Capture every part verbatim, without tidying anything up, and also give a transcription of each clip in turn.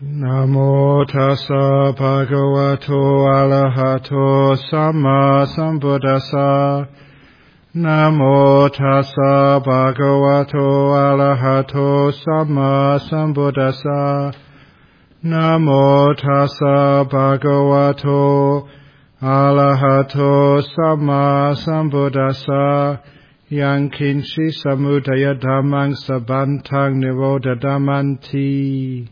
Namo tassa bhagavato arahato samma sambuddhassa. Namo tassa bhagavato arahato samma sambuddhassa. Namo tassa bhagavato arahato samma sambuddhassa. Yang kinchi samudaya dhammang sabantang nirodha dhammanti.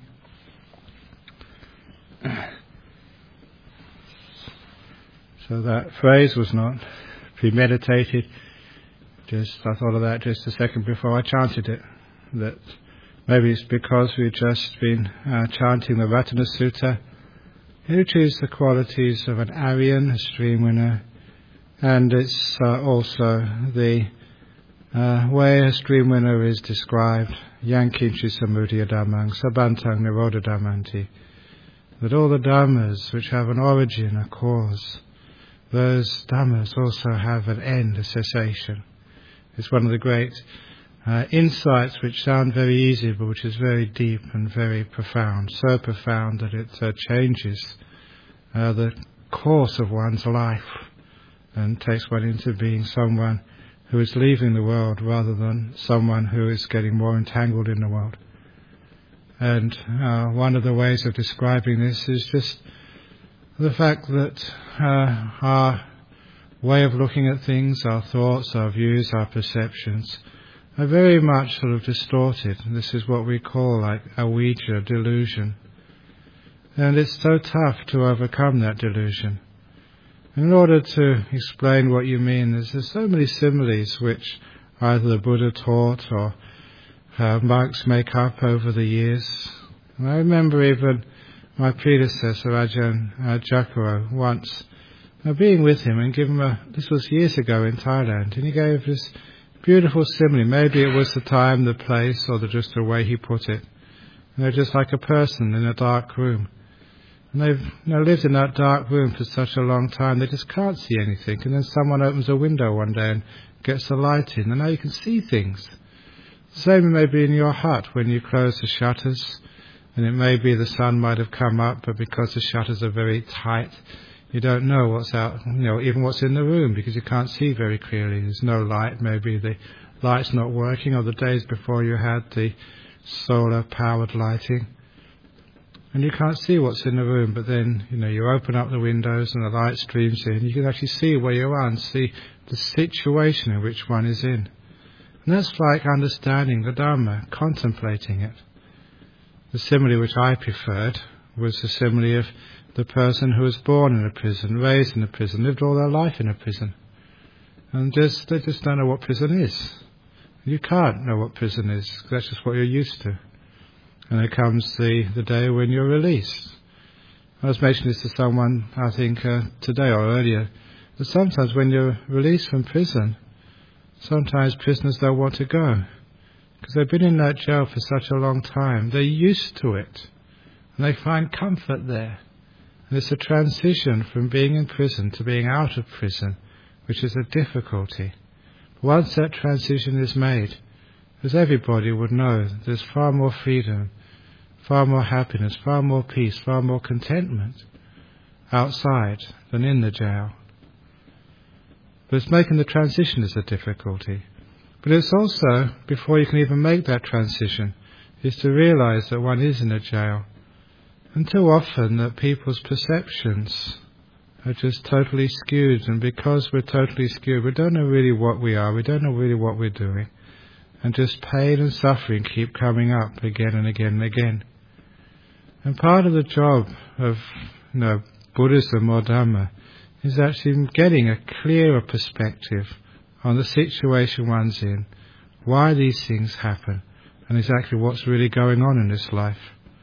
So that phrase was not premeditated. Just I thought of that just a second before I chanted it. That maybe it's because we've just been uh, chanting the Ratana Sutta, which is the qualities of an Aryan, a stream winner, and it's uh, also the uh, way a stream winner is described. Yang kinchi samudaya dhammang sabantang nirodha dhammanti. That all the dhammas which have an origin, a cause, those dhammas also have an end, a cessation. It's one of the great uh, insights which sound very easy, but which is very deep and very profound. So profound that it uh, changes uh, the course of one's life and takes one into being someone who is leaving the world rather than someone who is getting more entangled in the world. And uh, one of the ways of describing this is just the fact that uh, our way of looking at things, our thoughts, our views, our perceptions, are very much sort of distorted. This is what we call like avijja, delusion. And it's so tough to overcome that delusion. In order to explain what you mean, there's, there's so many similes which either the Buddha taught or Uh, monks make up over the years. And I remember even my predecessor, Ajahn uh, Jakaro, once uh, being with him and giving him a, this was years ago in Thailand, and he gave this beautiful simile. Maybe it was the time, the place, or the, just the way he put it. And they're just like a person in a dark room. And they've you know, lived in that dark room for such a long time, they just can't see anything. And then someone opens a window one day and gets the light in, and now you can see things. Same it may be in your hut when you close the shutters, and it may be the sun might have come up, but because the shutters are very tight, you don't know what's out, you know, even what's in the room, because you can't see very clearly. There's no light. Maybe the light's not working, or the days before you had the solar-powered lighting, and you can't see what's in the room. But then, you know, you open up the windows and the light streams in. You can actually see where you are and see the situation in which one is in. And that's like understanding the Dhamma, contemplating it. The simile which I preferred was the simile of the person who was born in a prison, raised in a prison, lived all their life in a prison. And just they just don't know what prison is. You can't know what prison is, because that's just what you're used to. And there comes the, the day when you're released. I was mentioning this to someone, I think, uh, today or earlier, that sometimes when you're released from prison, sometimes prisoners don't want to go, because they've been in that jail for such a long time. They're used to it, and they find comfort there. And it's a transition from being in prison to being out of prison, which is a difficulty. Once that transition is made, as everybody would know, there's far more freedom, far more happiness, far more peace, far more contentment outside than in the jail. But it's making the transition is a difficulty. But it's also, before you can even make that transition, is to realize that one is in a jail. And too often that people's perceptions are just totally skewed, and because we're totally skewed, we don't know really what we are, we don't know really what we're doing. And just pain and suffering keep coming up again and again and again. And part of the job of you know, Buddhism or Dhamma is actually getting a clearer perspective on the situation one's in, why these things happen, and exactly what's really going on in this life.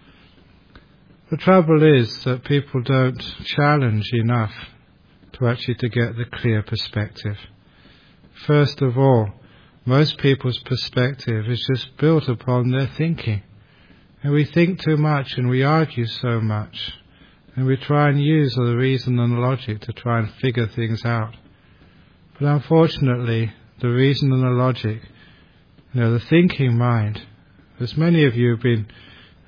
The trouble is that people don't challenge enough to actually to get the clear perspective. First of all, most people's perspective is just built upon their thinking. And we think too much and we argue so much. And we try and use the reason and the logic to try and figure things out. But unfortunately, the reason and the logic, you know, the thinking mind, as many of you have been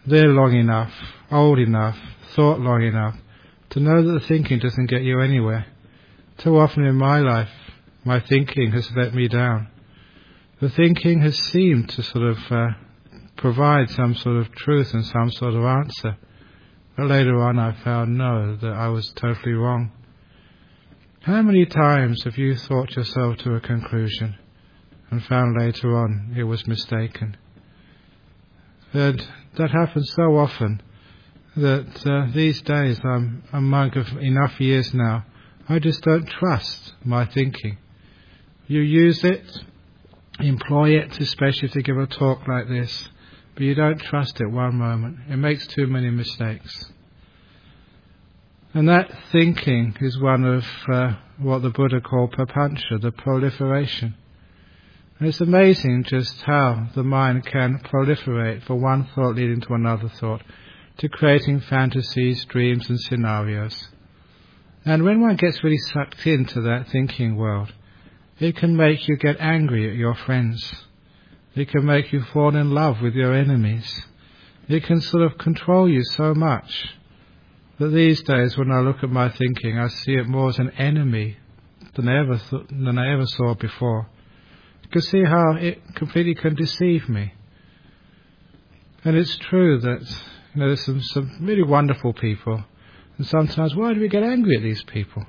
there long enough, old enough, thought long enough, to know that the thinking doesn't get you anywhere. Too often in my life, my thinking has let me down. The thinking has seemed to sort of uh, provide some sort of truth and some sort of answer. But later on I found, no, that I was totally wrong. How many times have you thought yourself to a conclusion and found later on it was mistaken? And that happens so often that uh, these days, I'm a monk of enough years now, I just don't trust my thinking. You use it, employ it, especially to give a talk like this, but you don't trust it one moment. It makes too many mistakes. And that thinking is one of uh, what the Buddha called papancha, the proliferation. And it's amazing just how the mind can proliferate from one thought leading to another thought, to creating fantasies, dreams and scenarios. And when one gets really sucked into that thinking world, it can make you get angry at your friends. It can make you fall in love with your enemies. It can sort of control you so much that these days when I look at my thinking, I see it more as an enemy than I ever, th- than I ever saw before. You can see how it completely can deceive me. And it's true that you know, there's some, some really wonderful people, and sometimes why do we get angry at these people?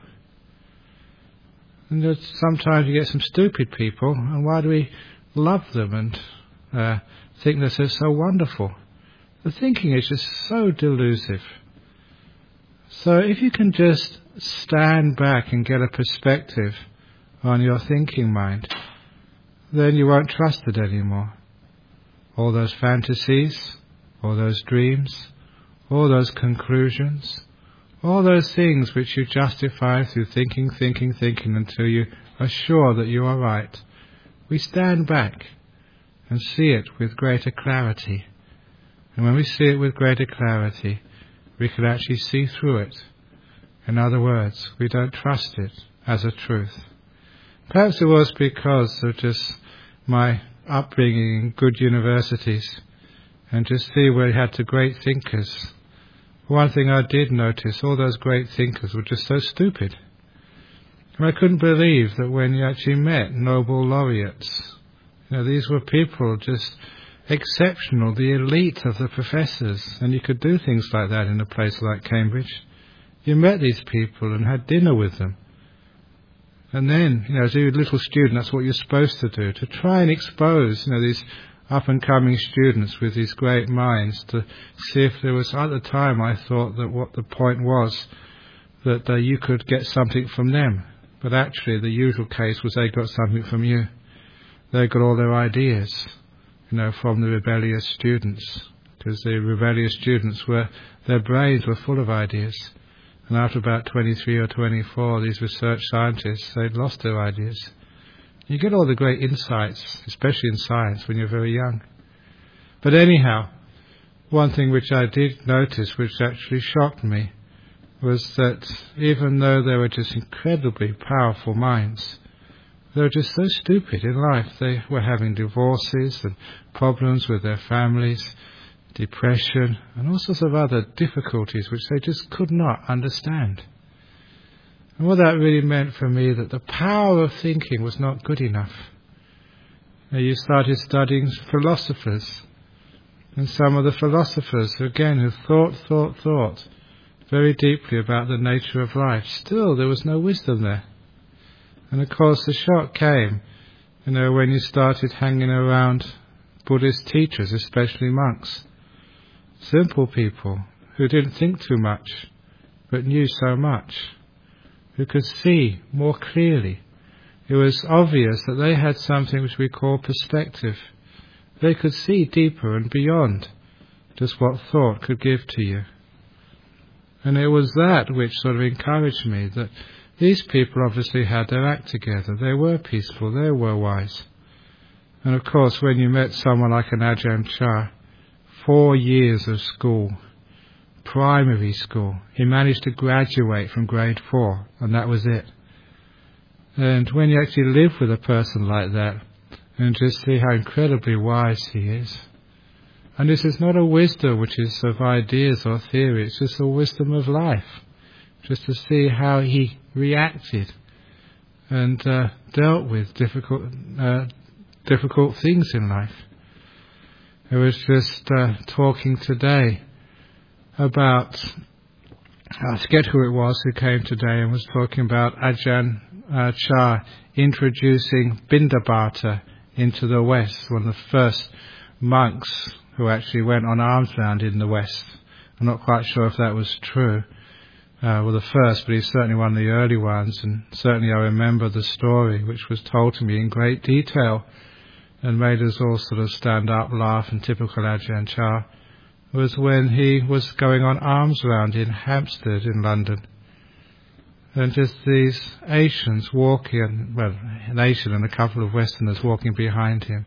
And sometimes you get some stupid people, and why do we love them and uh, think that they're so wonderful? The thinking is just so delusive. So if you can just stand back and get a perspective on your thinking mind, then you won't trust it anymore. All those fantasies, all those dreams, all those conclusions, all those things which you justify through thinking, thinking, thinking until you are sure that you are right. We stand back and see it with greater clarity. And when we see it with greater clarity, we can actually see through it. In other words, we don't trust it as a truth. Perhaps it was because of just my upbringing in good universities and just see where we had the great thinkers. One thing I did notice, all those great thinkers were just so stupid. And I couldn't believe that when you actually met Nobel laureates, you know, these were people just exceptional, the elite of the professors, and you could do things like that in a place like Cambridge. You met these people and had dinner with them. And then, you know, as a little student, that's what you're supposed to do, to try and expose, you know, these up-and-coming students with these great minds, to see if there was, at the time I thought that what the point was, that uh, you could get something from them. But actually the usual case was they got something from you. They got all their ideas, you know, from the rebellious students, because the rebellious students were, their brains were full of ideas. And after about twenty-three or twenty-four, these research scientists, they'd lost their ideas. You get all the great insights, especially in science, when you're very young. But anyhow, one thing which I did notice, which actually shocked me, was that even though they were just incredibly powerful minds, they were just so stupid in life. They were having divorces and problems with their families, depression, and all sorts of other difficulties which they just could not understand. And what that really meant for me, that the power of thinking was not good enough. Now you started studying philosophers, and some of the philosophers, again, who thought, thought, thought very deeply about the nature of life, still there was no wisdom there. And of course the shock came, you know, when you started hanging around Buddhist teachers, especially monks. Simple people who didn't think too much, but knew so much, who could see more clearly. It was obvious that they had something which we call perspective. They could see deeper and beyond just what thought could give to you. And it was that which sort of encouraged me, that these people obviously had their act together. They were peaceful, they were wise. And of course, when you met someone like an Ajahn Chah, four years of school, primary school, he managed to graduate from grade four, and that was it. And when you actually live with a person like that, and just see how incredibly wise he is, And this is not a wisdom which is of ideas or theory, it's just a wisdom of life. Just to see how he reacted and uh, dealt with difficult uh, difficult things in life. I was just uh, talking today about, I forget who it was who came today and was talking about Ajahn uh, Chah introducing Bindabata into the West, one of the first monks who actually went on alms round in the West. I'm not quite sure if that was true. Uh, well, the first, but he's certainly one of the early ones, and certainly I remember the story, which was told to me in great detail, and made us all sort of stand up, laugh, and typical Ajahn Chah, was when he was going on alms round in Hampstead in London. And just these Asians walking, well, an Asian and a couple of Westerners walking behind him.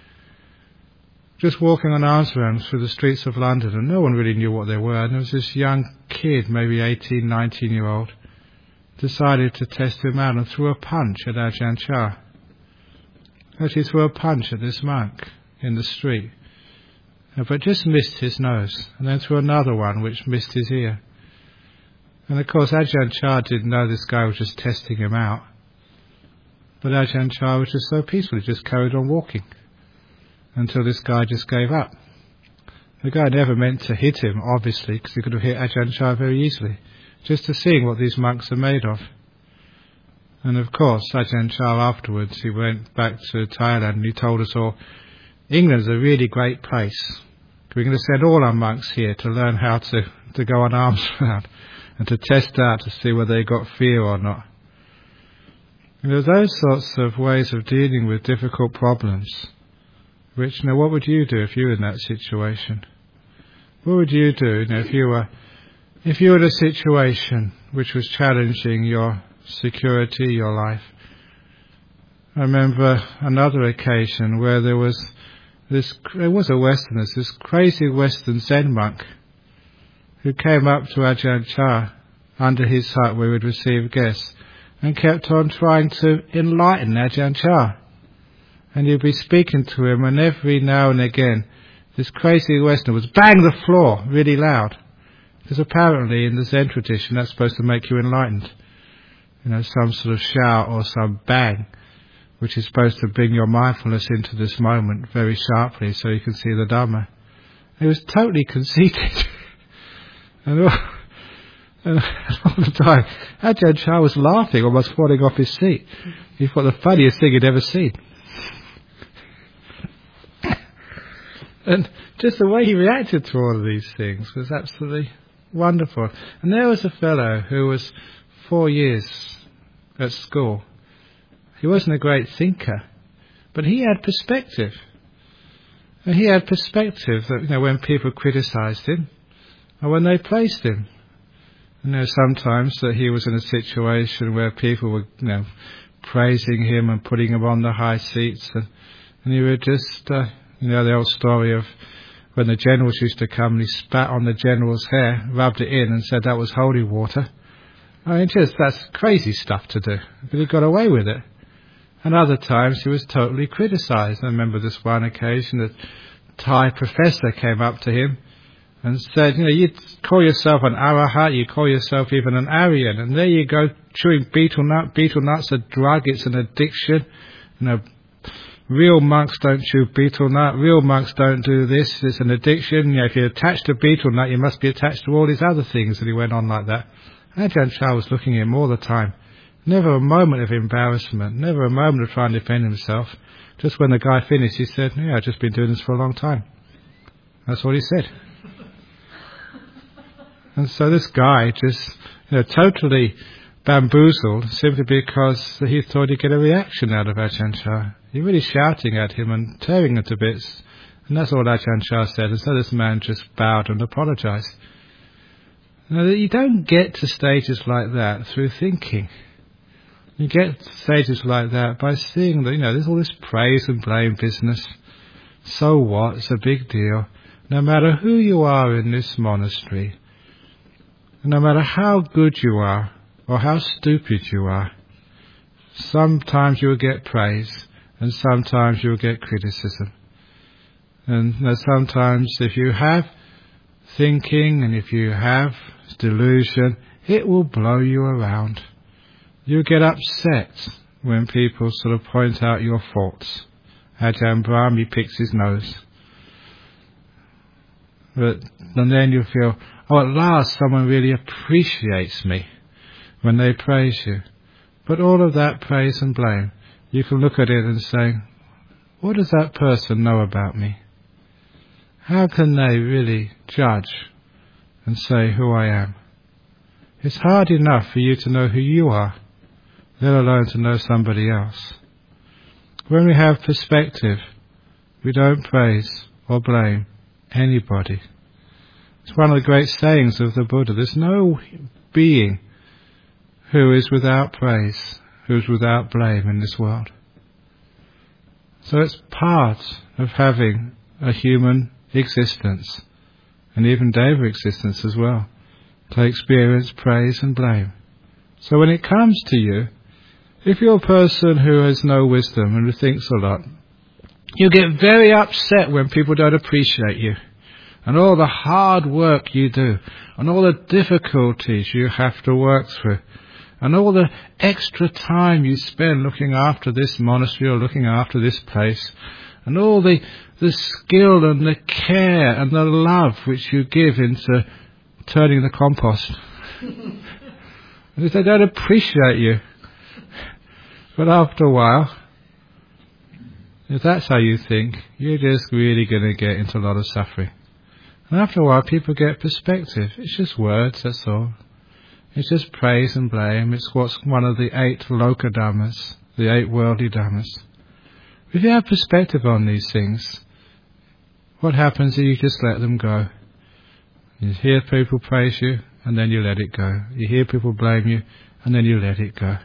Just walking on alms rounds through the streets of London, and no one really knew what they were. And there was this young kid, maybe eighteen, nineteen year old, decided to test him out and threw a punch at Ajahn Chah. Actually threw a punch at this monk in the street, but just missed his nose, and then threw another one which missed his ear. And of course Ajahn Chah didn't know this guy was just testing him out, but Ajahn Chah was just so peaceful, he just carried on walking until this guy just gave up. The guy never meant to hit him, obviously, because he could have hit Ajahn Chah very easily, just to seeing what these monks are made of. And of course, Ajahn Chah afterwards, he went back to Thailand and he told us all, England's a really great place. We're going to send all our monks here to learn how to, to go on alms round and to test out to see whether they got fear or not. And there are those sorts of ways of dealing with difficult problems. Which, you know, what would you do if you were in that situation? What would you do, you know, if you were, if you were in a situation which was challenging your security, your life? I remember another occasion where there was this, there was a Westerner, this crazy Western Zen monk who came up to Ajahn Chah under his hut where he would receive guests and kept on trying to enlighten Ajahn Chah. And he'd be speaking to him, and every now and again, this crazy Westerner would bang the floor really loud. Because apparently in the Zen tradition, that's supposed to make you enlightened. You know, some sort of shout or some bang, which is supposed to bring your mindfulness into this moment very sharply so you can see the Dhamma. He was totally conceited. and, all, and all the time, Ajahn Chah was laughing, almost falling off his seat. He thought the funniest thing he'd ever seen. And just the way he reacted to all of these things was absolutely wonderful. And there was a fellow who was four years at school. He wasn't a great thinker, but he had perspective. And he had perspective that, you know, when people criticised him, or when they praised him. You know, sometimes that he was in a situation where people were, you know, praising him and putting him on the high seats, and, and he would just... Uh, You know, the old story of when the generals used to come and he spat on the general's hair, rubbed it in and said that was holy water. I mean, just, that's crazy stuff to do. But he got away with it. And other times he was totally criticised. I remember this one occasion that Thai professor came up to him and said, you know, you call yourself an arahat, you call yourself even an Aryan, and there you go, chewing betel nut. Betel nut's a drug, it's an addiction. You know, real monks don't chew betel nut. Real monks don't do this. It's an addiction. You know, if you're attached to betel nut, you must be attached to all these other things. And he went on like that. Ajahn Chah was looking at him all the time. Never a moment of embarrassment. Never a moment of trying to defend himself. Just when the guy finished, he said, yeah, I've just been doing this for a long time. That's what he said. And so this guy just, you know, totally bamboozled simply because he thought he'd get a reaction out of Ajahn Chah. He really shouting at him and tearing him to bits. And that's all Ajahn Chah said. And so this man just bowed and apologised. Now, you don't get to stages like that through thinking. You get to stages like that by seeing that, you know, there's all this praise and blame business. So what? It's a big deal. No matter who you are in this monastery, no matter how good you are or how stupid you are, sometimes you will get praise and sometimes you will get criticism. And you know, sometimes if you have thinking and if you have delusion, it will blow you around. You get upset when people sort of point out your faults. Ajahn Brahmi picks his nose. But, and then you feel, oh, at last someone really appreciates me when they praise you. But all of that praise and blame, you can look at it and say, what does that person know about me? How can they really judge and say who I am? It's hard enough for you to know who you are, let alone to know somebody else. When we have perspective, we don't praise or blame anybody. It's one of the great sayings of the Buddha. There's no being who is without praise, who is without blame in this world. So it's part of having a human existence, and even Deva existence as well, to experience praise and blame. So when it comes to you, if you're a person who has no wisdom and who thinks a lot, you get very upset when people don't appreciate you, and all the hard work you do, and all the difficulties you have to work through, and all the extra time you spend looking after this monastery or looking after this place, and all the, the skill and the care and the love which you give into turning the compost. And if they don't appreciate you, but after a while, if that's how you think, you're just really going to get into a lot of suffering. And after a while, people get perspective. It's just words, that's all. It's just praise and blame. It's what's one of the eight loka dhammas, the eight worldly dhammas. If you have perspective on these things, what happens is you just let them go. You hear people praise you, and then you let it go. You hear people blame you, and then you let it go.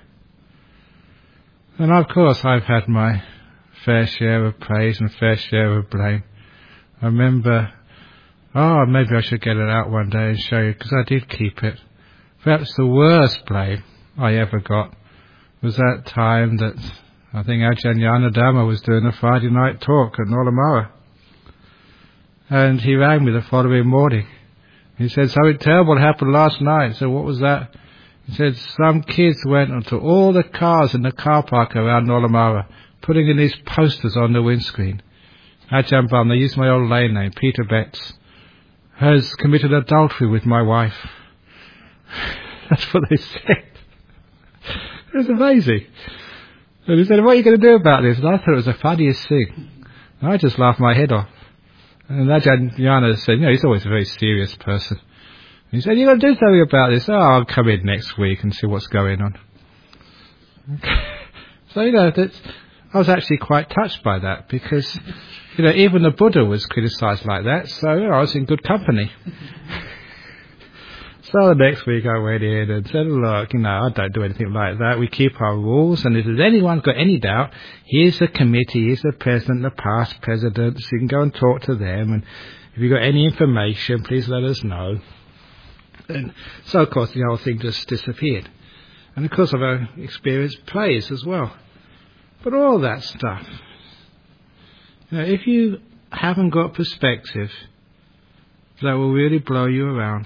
And of course, I've had my fair share of praise and fair share of blame. I remember, oh, maybe I should get it out one day and show you, because I did keep it. Perhaps the worst blame I ever got was that time that I think Ajahn Yanadhamma was doing a Friday night talk at Nolamara. And he rang me the following morning. He said, something terrible happened last night. So what was that? He said, some kids went onto all the cars in the car park around Nolamara, putting in these posters on the windscreen. Ajahn Brahm, they used my old lane name, Peter Betts, has committed adultery with my wife. That's what they said. It was amazing. And he said, what are you going to do about this? And I thought it was the funniest thing. And I just laughed my head off. And Ajahn Yana said, you know, he's always a very serious person. And he said, you're going to do something about this? Oh, I'll come in next week and see what's going on. So, you know, that's, I was actually quite touched by that, because, you know, even the Buddha was criticised like that, so, you know, I was in good company. So the next week I went in and said, look, you know, I don't do anything like that. We keep our rules, and if there's anyone got any doubt, here's the committee, here's the president, the past presidents. You can go and talk to them, and if you've got any information, please let us know. And so, of course, the whole thing just disappeared. And, of course, I've experienced praise as well. But all that stuff, you know, if you haven't got perspective, that will really blow you around.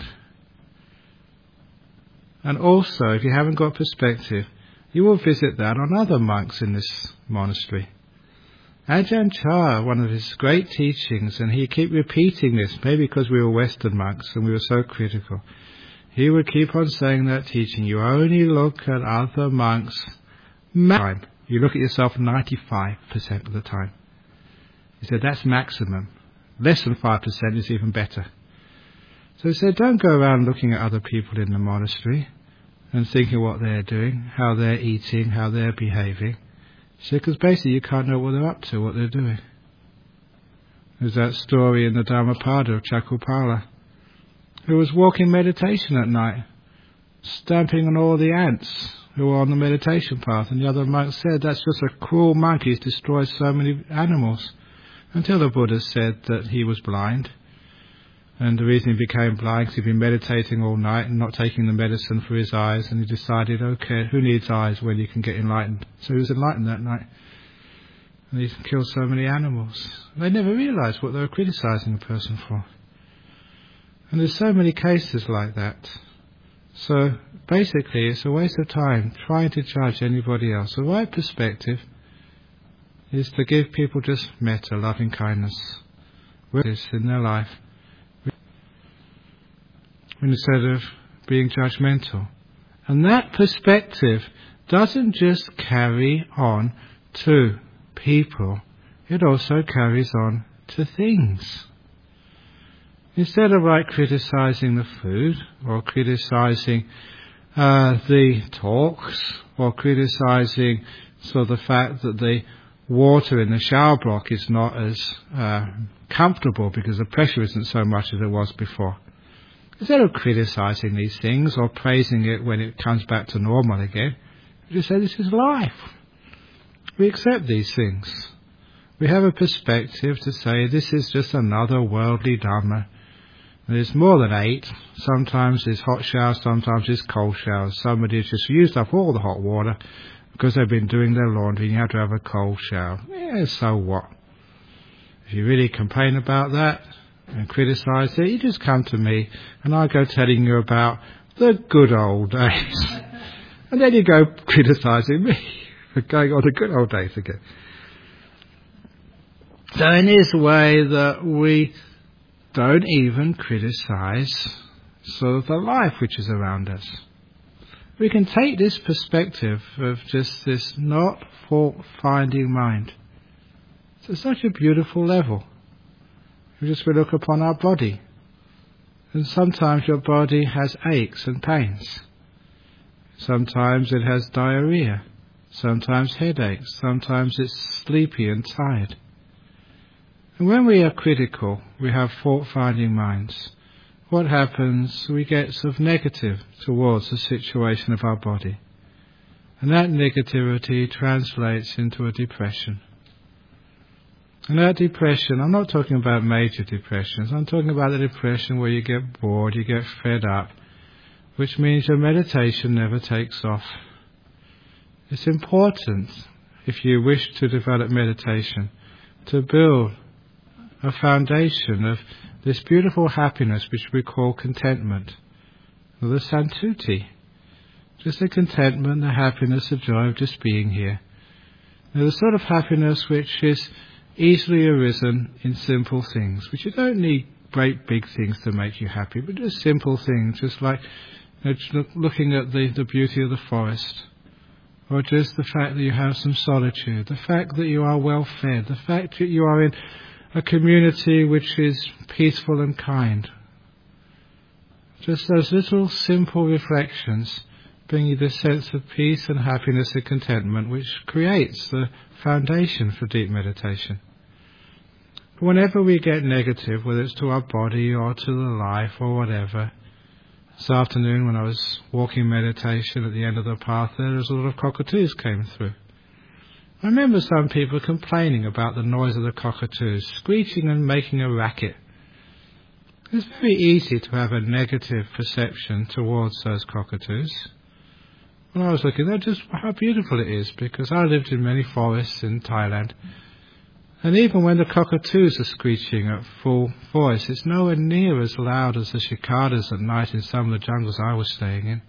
And also, if you haven't got perspective, you will visit that on other monks in this monastery. Ajahn Chah, one of his great teachings, and he keep repeating this, maybe because we were Western monks and we were so critical, he would keep on saying that teaching. You only look at other monks maximum. You look at yourself ninety-five percent of the time. He said that's maximum. Less than five percent is even better. So he said, don't go around looking at other people in the monastery and thinking what they're doing, how they're eating, how they're behaving. He said, because basically you can't know what they're up to, what they're doing. There's that story in the Dhammapada of Chakupala, who was walking meditation at night, stamping on all the ants who were on the meditation path. And the other monks said, that's just a cruel monk, he's destroyed so many animals. Until the Buddha said that he was blind. And the reason he became blind is he'd been meditating all night and not taking the medicine for his eyes, and he decided, okay, who needs eyes when you can get enlightened? So he was enlightened that night. And he killed so many animals. They never realised what they were criticising a person for. And there's so many cases like that. So basically it's a waste of time trying to judge anybody else. The right perspective is to give people just metta, loving kindness, with this in their life, instead of being judgmental. And that perspective doesn't just carry on to people, it also carries on to things. Instead of like criticising the food, or criticising uh, the talks, or criticising so the fact that the water in the shower block is not as uh, comfortable because the pressure isn't so much as it was before. Instead of criticising these things or praising it when it comes back to normal again, we just say this is life. We accept these things. We have a perspective to say this is just another worldly dharma. There's more than eight. Sometimes there's hot showers, sometimes there's cold showers. Somebody has just used up all the hot water because they've been doing their laundry and you have to have a cold shower. Yeah, so what? If you really complain about that and criticise it, you just come to me and I go telling you about the good old days. And then you go criticising me for going on the good old days again. So in this way that we don't even criticise sort of the life which is around us. We can take this perspective of just this not fault-finding mind to such a beautiful level. We just look upon our body, and sometimes your body has aches and pains. Sometimes it has diarrhea, sometimes headaches, sometimes it's sleepy and tired. And when we are critical, we have fault-finding minds. What happens? We get sort of negative towards the situation of our body. And that negativity translates into a depression. And that depression, I'm not talking about major depressions, I'm talking about the depression where you get bored, you get fed up, which means your meditation never takes off. It's important, if you wish to develop meditation, to build a foundation of this beautiful happiness which we call contentment, or the santuti, just the contentment, the happiness, the joy of just being here. Now, the sort of happiness which is easily arisen in simple things, which you don't need great big things to make you happy, but just simple things, just like you know, just looking at the, the beauty of the forest, or just the fact that you have some solitude, the fact that you are well fed, the fact that you are in a community which is peaceful and kind. Just those little simple reflections bring you this sense of peace and happiness and contentment which creates the foundation for deep meditation. Whenever we get negative, whether it's to our body or to the life or whatever, this afternoon when I was walking meditation at the end of the path there, there was a lot of cockatoos came through. I remember some people complaining about the noise of the cockatoos, screeching and making a racket. It's very easy to have a negative perception towards those cockatoos. When I was looking at just how beautiful it is, because I lived in many forests in Thailand, and even when the cockatoos are screeching at full voice, it's nowhere near as loud as the cicadas at night in some of the jungles I was staying in.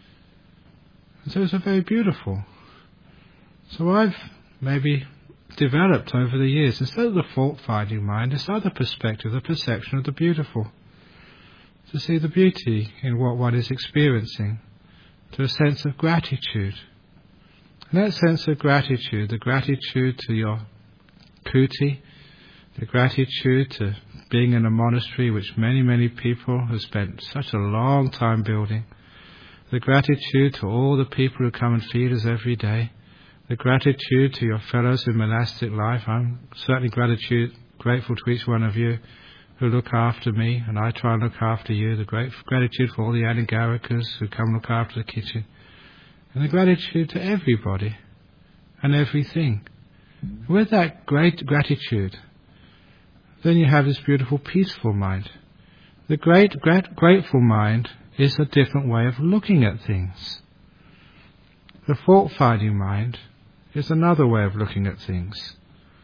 And so it's very beautiful. So I've maybe developed over the years, instead of the fault-finding mind, this other perspective, the perception of the beautiful. To see the beauty in what one is experiencing, to a sense of gratitude. And that sense of gratitude, the gratitude to your kuti, the gratitude to being in a monastery which many, many people have spent such a long time building, the gratitude to all the people who come and feed us every day, the gratitude to your fellows in monastic life. I'm certainly gratitude, grateful to each one of you who look after me, and I try and look after you. The great gratitude for all the Anagarikas who come and look after the kitchen. And the gratitude to everybody and everything. With that great gratitude, then you have this beautiful peaceful mind. The great, great grateful mind is a different way of looking at things. The fault-finding mind is another way of looking at things.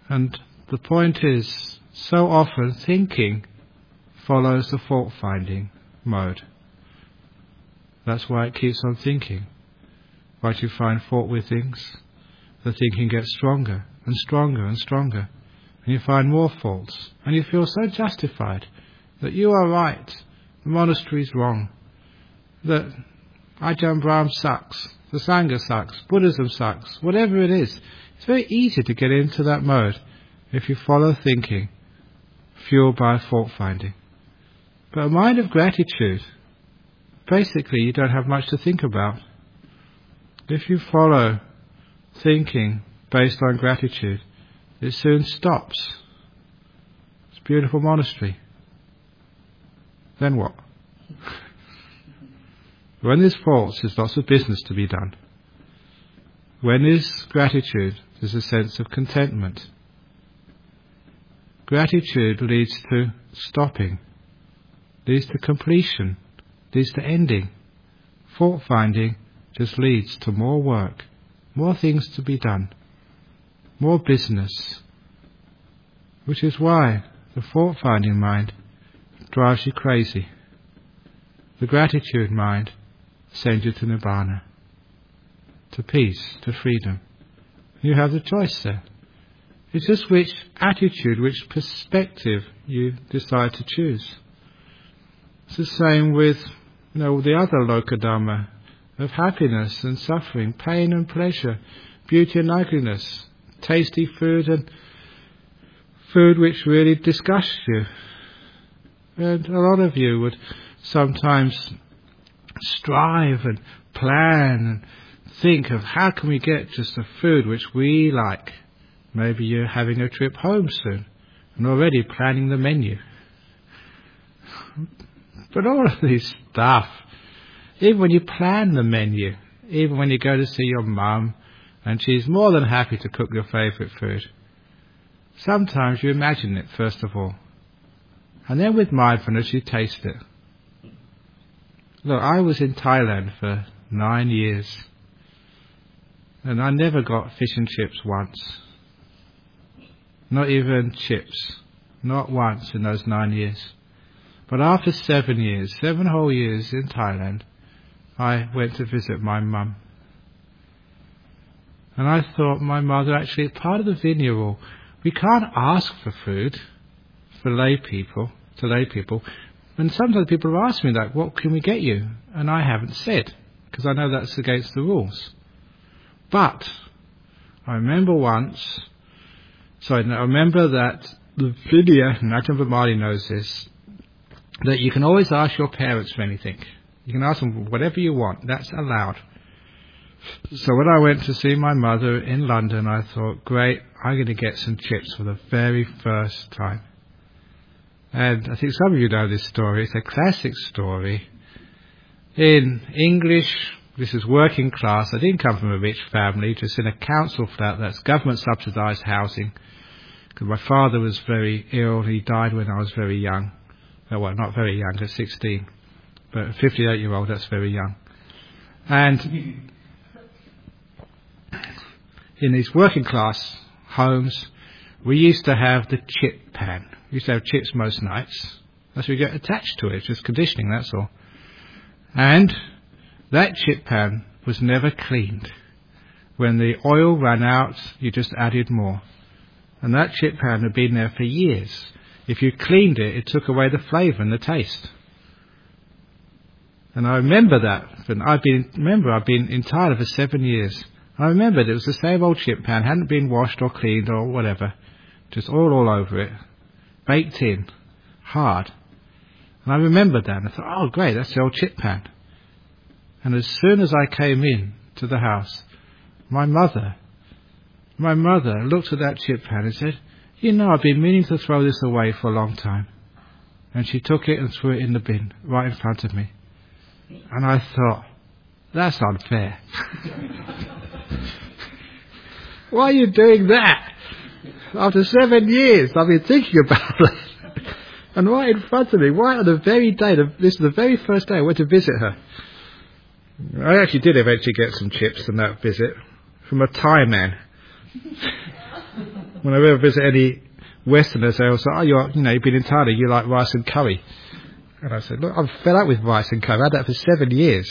And the point is, so often thinking follows the fault-finding mode. That's why it keeps on thinking. Once you find fault with things, the thinking gets stronger and stronger and stronger. And you find more faults. And you feel so justified that you are right, the monastery's wrong, that Ajahn Brahm sucks, the Sangha sucks, Buddhism sucks, whatever it is. It's very easy to get into that mode if you follow thinking, fueled by fault-finding. But a mind of gratitude, basically you don't have much to think about. If you follow thinking based on gratitude, it soon stops. It's a beautiful monastery. Then what? When there's faults, there's lots of business to be done. When there's gratitude, there's a sense of contentment. Gratitude leads to stopping, leads to completion, leads to ending. Fault-finding just leads to more work, more things to be done, more business, which is why the fault-finding mind drives you crazy. The gratitude mind sends you to Nibbana, to peace, to freedom. You have the choice there. It's just which attitude, which perspective you decide to choose. It's the same with, you know, the other Lokadhamma of happiness and suffering, pain and pleasure, beauty and ugliness, tasty food and food which really disgusts you. And a lot of you would sometimes strive and plan and think of how can we get just the food which we like. Maybe you're having a trip home soon and already planning the menu. But all of this stuff, even when you plan the menu, even when you go to see your mum and she's more than happy to cook your favourite food, sometimes you imagine it first of all. And then with mindfulness you taste it. Look, I was in Thailand for nine years and I never got fish and chips once. Not even chips. Not once in those nine years. But after seven years, seven whole years in Thailand, I went to visit my mum. And I thought my mother, actually, part of the Vinaya rule, we can't ask for food for lay people, to lay people. And sometimes people have asked me, like, what can we get you? And I haven't said, because I know that's against the rules. But I remember once, sorry, I remember that the Vinaya, and Ajahn Brahmali knows this, that you can always ask your parents for anything. You can ask them whatever you want. That's allowed. So when I went to see my mother in London, I thought, great, I'm going to get some chips for the very first time. And I think some of you know this story. It's a classic story. In English, this is working class. I didn't come from a rich family, just in a council flat that's government subsidised housing. Because my father was very ill. He died when I was very young. Well, not very young, at sixteen. But a fifty-eight-year-old, that's very young. And in these working class homes, we used to have the chip pan. We used to have chips most nights. That's what we get attached to it. It's just conditioning, that's all. And that chip pan was never cleaned. When the oil ran out, you just added more. And that chip pan had been there for years. If you cleaned it, it took away the flavour and the taste. And I remember that. And I've been, remember, I've been in Thailand for seven years. I remembered it was the same old chip pan, hadn't been washed or cleaned or whatever. Just oil all over it. Baked in. Hard. And I remembered that. And I thought, oh great, that's the old chip pan. And as soon as I came in to the house, my mother, my mother looked at that chip pan and said, you know, I've been meaning to throw this away for a long time. And she took it and threw it in the bin right in front of me. And I thought, that's unfair. Why are you doing that? After seven years, I've been thinking about it. And right in front of me, right on the very day, this is the very first day I went to visit her. I actually did eventually get some chips on that visit from a Thai man. when I ever visit any Westerners, they all say, oh, you're, you know, you've been in Thailand, you like rice and curry. And I said, look, I'm fed up with rice and curry. I've had that for seven years.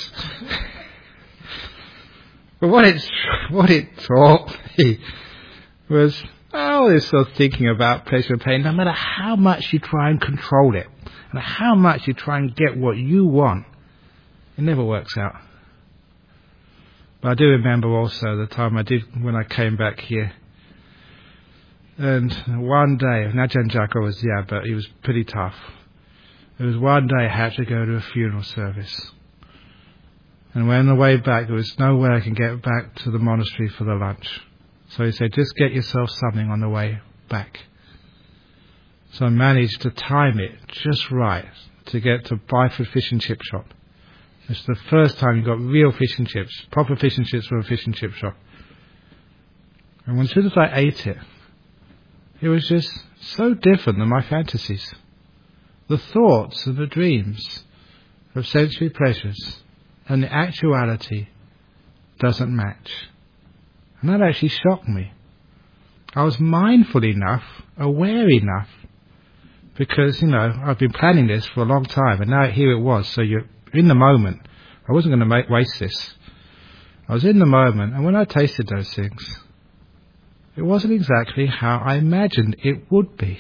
But what it, what it taught me was always sort of thinking about pleasure and pain. No matter how much you try and control it, and how much you try and get what you want, it never works out. But I do remember also the time I did when I came back here. And one day, Najan Jaka was yeah, but he was pretty tough. There was one day I had to go to a funeral service. And when on the way back, there was no way I can get back to the monastery for the lunch. So he said, just get yourself something on the way back. So I managed to time it just right to get to Byford Fish and Chip Shop. It's the first time you got real fish and chips, proper fish and chips from a fish and chip shop. And as soon as I ate it, it was just so different than my fantasies. The thoughts and the dreams of sensory pleasures and the actuality doesn't match. And that actually shocked me. I was mindful enough, aware enough, because, you know, I've been planning this for a long time, and now here it was. So you're in the moment. I wasn't going to make, waste this. I was in the moment, and when I tasted those things, it wasn't exactly how I imagined it would be.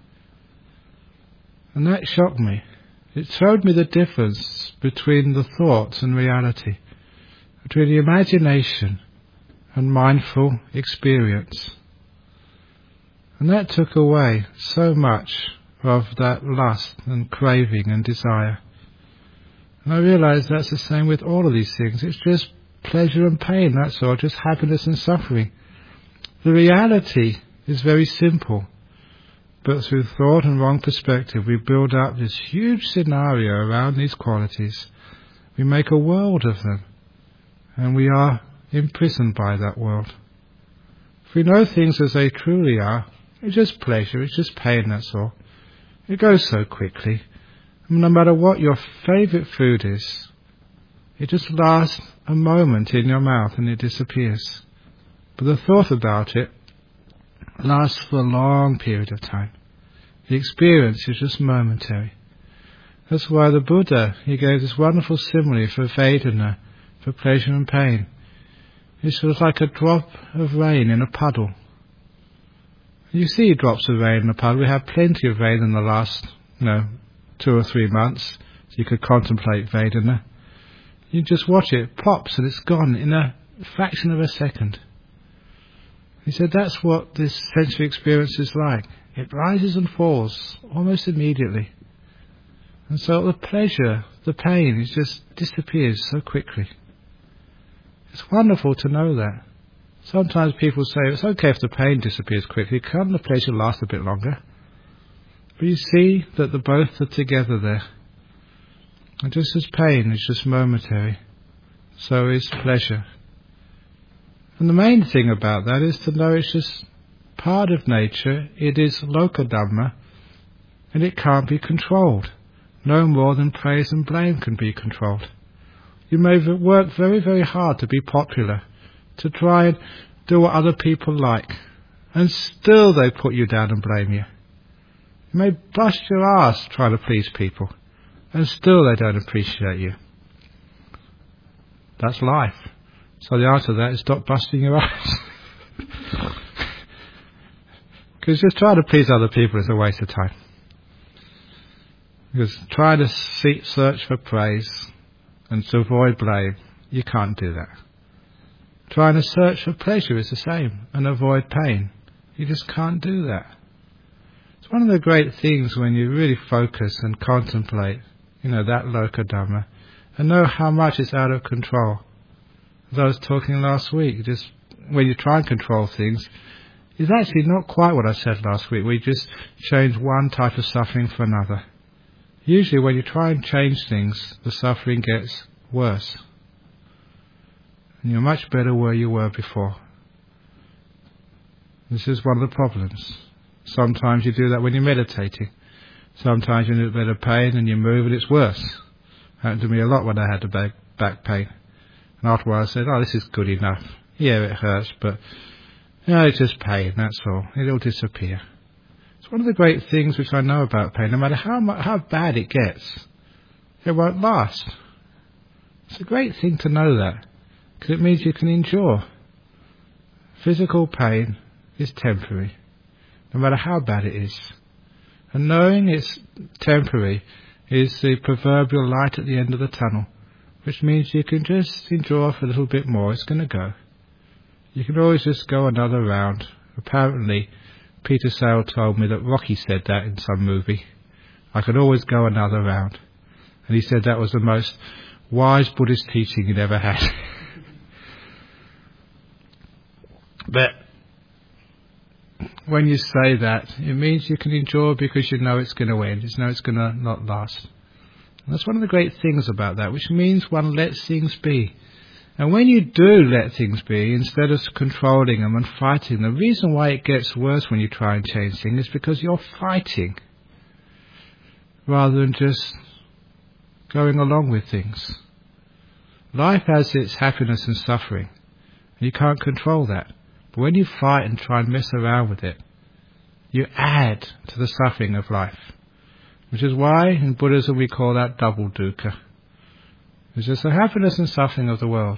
And that shocked me. It showed me the difference between the thoughts and reality, between the imagination and mindful experience. And that took away so much of that lust and craving and desire. And I realized that's the same with all of these things. It's just pleasure and pain, that's all, just happiness and suffering. The reality is very simple. But through thought and wrong perspective, we build up this huge scenario around these qualities. We make a world of them, and we are imprisoned by that world. If we know things as they truly are, it's just pleasure, it's just pain, that's all. It goes so quickly. No matter what your favourite food is, it just lasts a moment in your mouth and it disappears. But the thought about it lasts for a long period of time. The experience is just momentary. That's why the Buddha, he gave this wonderful simile for Vedana, for pleasure and pain. It's sort of like a drop of rain in a puddle. You see drops of rain in a puddle. We have plenty of rain in the last, you know, two or three months. So you could contemplate Vedana. You just watch it, it pops and it's gone in a fraction of a second. He said that's what this sensory experience is like. It rises and falls almost immediately. And so the pleasure, the pain, it just disappears so quickly. It's wonderful to know that. Sometimes people say, it's okay if the pain disappears quickly, can't the pleasure last a bit longer? But you see that the both are together there. And just as pain is just momentary, so is pleasure. And the main thing about that is to know it's just part of nature, it is loka dhamma, and it can't be controlled. No more than praise and blame can be controlled. You may work very, very hard to be popular, to try and do what other people like, and still they put you down and blame you. You may bust your ass trying to please people, and still they don't appreciate you. That's life. So the answer to that is stop busting your ass. Because just trying to please other people is a waste of time. Because trying to seek, search for praise and to avoid blame, you can't do that. Trying to search for pleasure is the same, and avoid pain. You just can't do that. It's one of the great things when you really focus and contemplate, you know, that loka dhamma, and know how much is out of control. As I was talking last week, just when you try and control things, it's actually not quite what I said last week. We just change one type of suffering for another. Usually when you try and change things, the suffering gets worse. And you're much better where you were before. This is one of the problems. Sometimes you do that when you're meditating. Sometimes you're in a bit of pain and you move and it's worse. It happened to me a lot when I had the back, back pain. And afterwards I said, oh, this is good enough. Yeah, it hurts, but No, it's just pain, that's all. It'll disappear. It's one of the great things which I know about pain. No matter how mu- how bad it gets, it won't last. It's a great thing to know that, because it means you can endure. Physical pain is temporary, no matter how bad it is. And knowing it's temporary is the proverbial light at the end of the tunnel, which means you can just endure for a little bit more. It's going to go. You can always just go another round. Apparently, Peter Sale told me that Rocky said that in some movie. I could always go another round. And he said that was the most wise Buddhist teaching he'd ever had. But when you say that, it means you can endure because you know it's going to end. You know it's going to not last. And that's one of the great things about that, which means one lets things be. And when you do let things be, instead of controlling them and fighting, the reason why it gets worse when you try and change things is because you're fighting rather than just going along with things. Life has its happiness and suffering, and you can't control that. But when you fight and try and mess around with it, you add to the suffering of life, which is why in Buddhism we call that double dukkha. It's just the happiness and suffering of the world,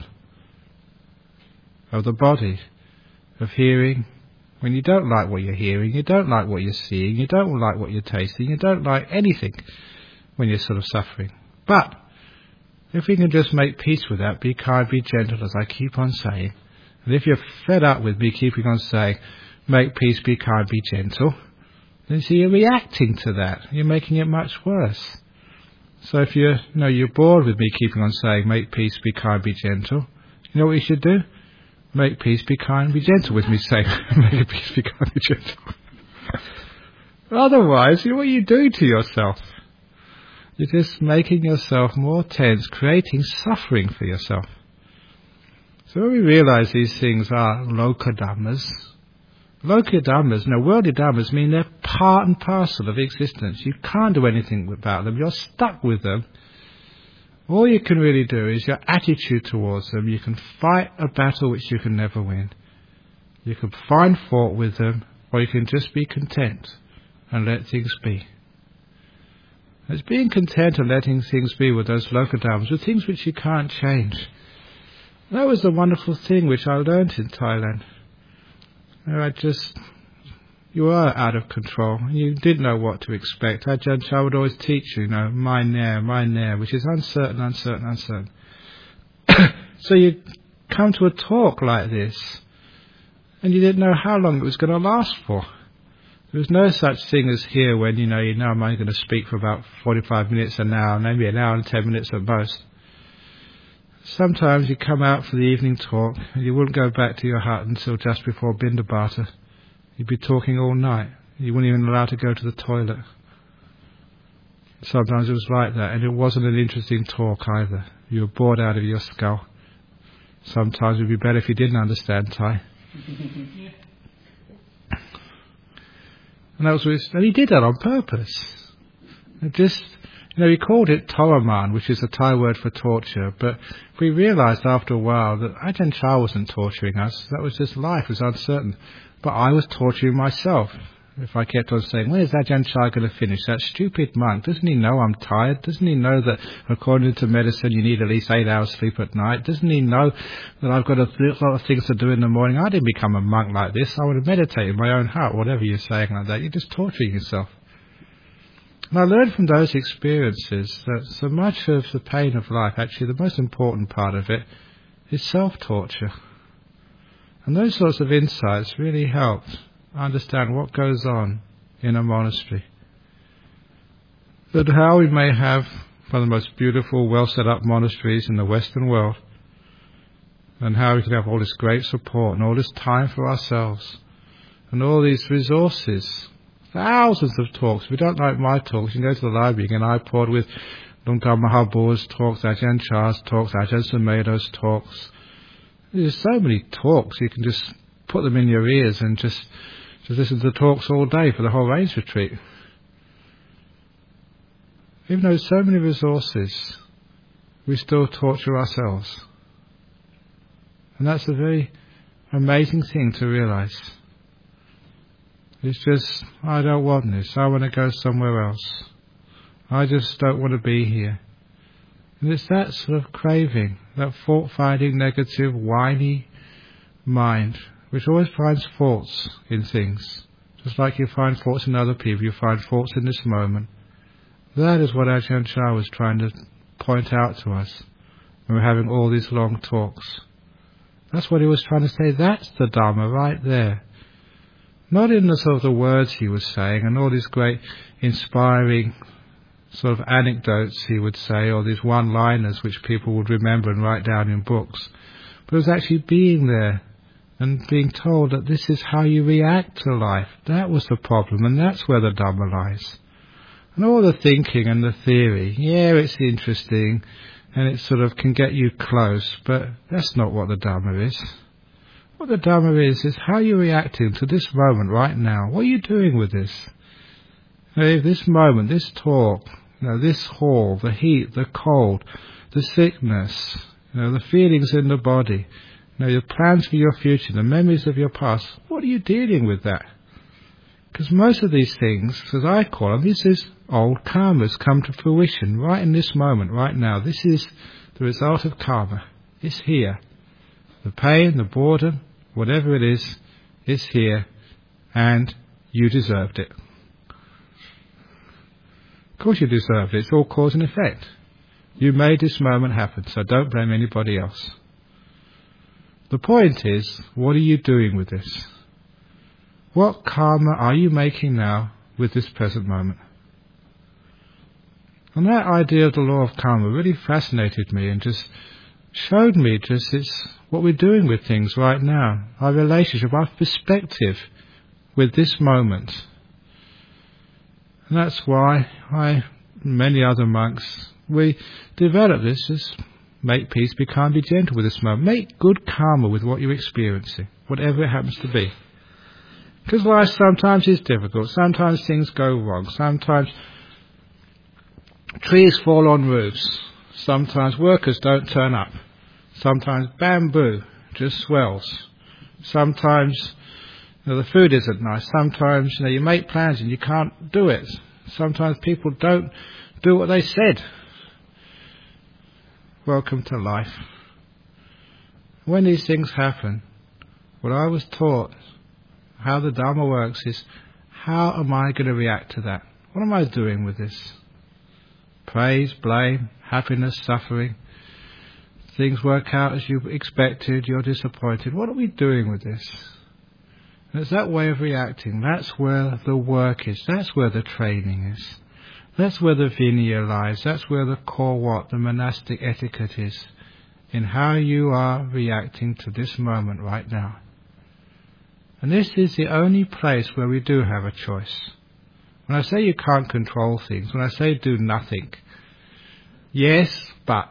of the body, of hearing. When you don't like what you're hearing, you don't like what you're seeing, you don't like what you're tasting, you don't like anything when you're sort of suffering. But if we can just make peace with that, be kind, be gentle, as I keep on saying, and if you're fed up with me keeping on saying, make peace, be kind, be gentle, then see you're reacting to that. You're making it much worse. So if you're, you know, you're bored with me keeping on saying, make peace, be kind, be gentle, you know what you should do? Make peace, be kind, be gentle with me saying, make peace, be kind, be gentle. Otherwise, what are you doing to yourself? You're just making yourself more tense, creating suffering for yourself. So when we realize these things are loka dhammas, loka dhammas, no, worldly dhammas mean they're part and parcel of existence. You can't do anything about them. You're stuck with them. All you can really do is your attitude towards them. You can fight a battle which you can never win. You can find fault with them, or you can just be content and let things be. It's being content and letting things be with those loka dhammas, with things which you can't change. That was the wonderful thing which I learnt in Thailand. I just, you were out of control. You didn't know what to expect. Ajahn Chah would always teach you, you know, my nair, my nair, which is uncertain, uncertain, uncertain. So you come to a talk like this, and you didn't know how long it was going to last for. There was no such thing as here when, you know, you know I'm only going to speak for about forty-five minutes an hour, maybe an hour and ten minutes at most. Sometimes you come out for the evening talk and you wouldn't go back to your hut until just before Bindabata. You'd be talking all night. You wouldn't even allow to go to the toilet. Sometimes it was like that, and it wasn't an interesting talk either. You were bored out of your skull. Sometimes it would be better if you didn't understand Thai. And that was what he, and he did that on purpose. It just, you know, he called it Toraman, which is a Thai word for torture, but we realised after a while that Ajahn Chah wasn't torturing us. That was just life, it was uncertain. But I was torturing myself. If I kept on saying, when is Ajahn Chah going to finish? That stupid monk, doesn't he know I'm tired? Doesn't he know that according to medicine you need at least eight hours sleep at night? Doesn't he know that I've got a th- lot of things to do in the morning? I didn't become a monk like this. I want to meditate in my own heart, whatever you're saying like that. You're just torturing yourself. And I learned from those experiences that so much of the pain of life, actually the most important part of it, is self-torture. And those sorts of insights really helped understand what goes on in a monastery. That how we may have one of the most beautiful, well set up monasteries in the Western world, and how we can have all this great support and all this time for ourselves, and all these resources, thousands of talks. If you don't like my talks, you can go to the library and get an iPod with Lungtar Mahabo's talks, Ajahn Chah's talks, Ajahn Sumedho's talks. There's so many talks, you can just put them in your ears and just, just listen to the talks all day for the whole Rains retreat. Even though there's so many resources, we still torture ourselves. And that's a very amazing thing to realize. It's just, I don't want this. I want to go somewhere else. I just don't want to be here. And it's that sort of craving, that fault-finding, negative, whiny mind, which always finds faults in things. Just like you find faults in other people, you find faults in this moment. That is what Ajahn Chah was trying to point out to us when we're having all these long talks. That's what he was trying to say. That's the Dharma right there. Not in the sort of the words he was saying and all these great inspiring sort of anecdotes he would say, or these one-liners which people would remember and write down in books. But it was actually being there and being told that this is how you react to life. That was the problem, and that's where the Dhamma lies. And all the thinking and the theory, yeah, it's interesting, and it sort of can get you close, but that's not what the Dhamma is. What the Dhamma is, is how you're reacting to this moment right now. What are you doing with this? If this moment, this talk, you know, this hall, the heat, the cold, the sickness, you know, the feelings in the body, you know, your plans for your future, the memories of your past, what are you dealing with that? Because most of these things, as I call them, this is old karmas come to fruition right in this moment, right now. This is the result of karma. It's here. The pain, the boredom, whatever it is, is here, and you deserved it. Of course you deserved it. It's all cause and effect. You made this moment happen, so don't blame anybody else. The point is, what are you doing with this? What karma are you making now with this present moment? And that idea of the law of karma really fascinated me and just showed me just it's what we're doing with things right now. Our relationship, our perspective with this moment. And that's why I, many other monks, we develop this, just make peace, be kind, be gentle with this moment. Make good karma with what you're experiencing, whatever it happens to be. Because life sometimes is difficult, sometimes things go wrong, sometimes trees fall on roofs, sometimes workers don't turn up, sometimes bamboo just swells, sometimes you know, the food isn't nice, sometimes you know you make plans and you can't do it, sometimes people don't do what they said. Welcome to life. When these things happen, what I was taught, how the Dharma works, is how am I going to react to that? What am I doing with this? Praise, blame, happiness, suffering. Things work out as you expected, you're disappointed. What are we doing with this? And it's that way of reacting. That's where the work is. That's where the training is. That's where the vinaya lies. That's where the core what, the monastic etiquette is. In how you are reacting to this moment right now. And this is the only place where we do have a choice. When I say you can't control things, when I say do nothing, yes, but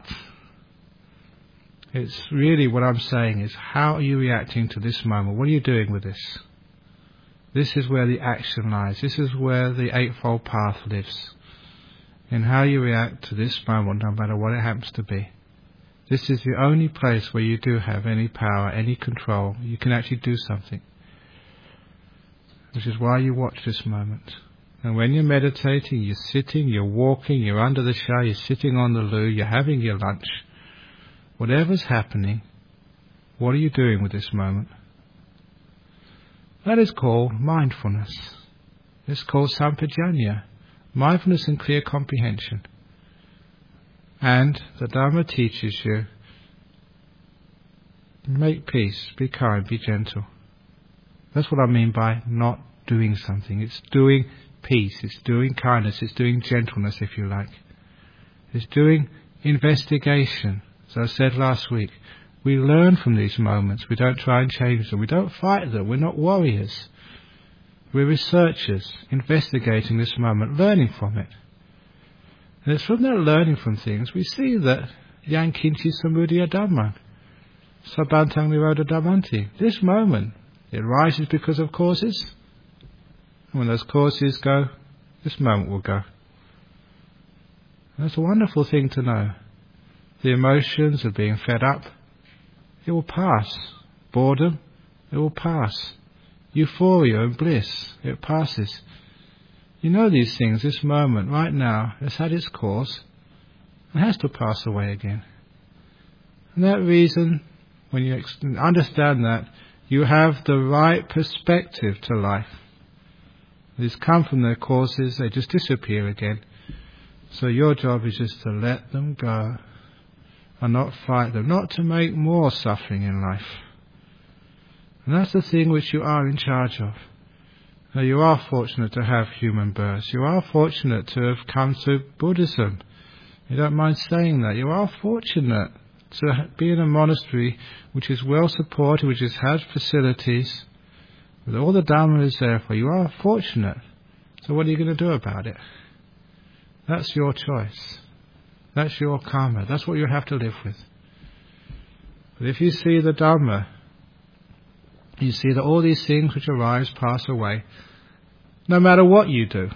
it's really what I'm saying is how are you reacting to this moment? What are you doing with this? This is where the action lies. This is where the Eightfold Path lives. In how you react to this moment, no matter what it happens to be. This is the only place where you do have any power, any control. You can actually do something. Which is why you watch this moment. And when you're meditating, you're sitting, you're walking, you're under the shade, you're sitting on the loo, you're having your lunch. Whatever's happening, what are you doing with this moment? That is called mindfulness. It's called sampajanya. Mindfulness and clear comprehension. And the Dharma teaches you, make peace, be kind, be gentle. That's what I mean by not doing something. It's doing peace, it's doing kindness, it's doing gentleness, if you like. It's doing investigation. As I said last week, we learn from these moments. We don't try and change them. We don't fight them. We're not warriors. We're researchers, investigating this moment, learning from it. And it's from that learning from things we see that yang kinchi samudaya dhamma, sabantang nirodha dhammanti. This moment, it rises because of causes. And when those causes go, this moment will go. And that's a wonderful thing to know. The emotions of being fed up, it will pass. Boredom, It will pass. Euphoria and bliss, it passes. You know these things, this moment, right now, has had its course and has to pass away again. And that reason, when you ex- understand that, you have the right perspective to life. These come from their courses, they just disappear again. So your job is just to let them go and not fight them, not to make more suffering in life. And that's the thing which you are in charge of. Now, you are fortunate to have human births. You are fortunate to have come to Buddhism. You don't mind saying that. You are fortunate to be in a monastery which is well supported, which has had facilities, with all the Dharma is there for you. You are fortunate. So what are you going to do about it? That's your choice. That's your karma. That's what you have to live with. But if you see the Dharma, you see that all these things which arise pass away, no matter what you do.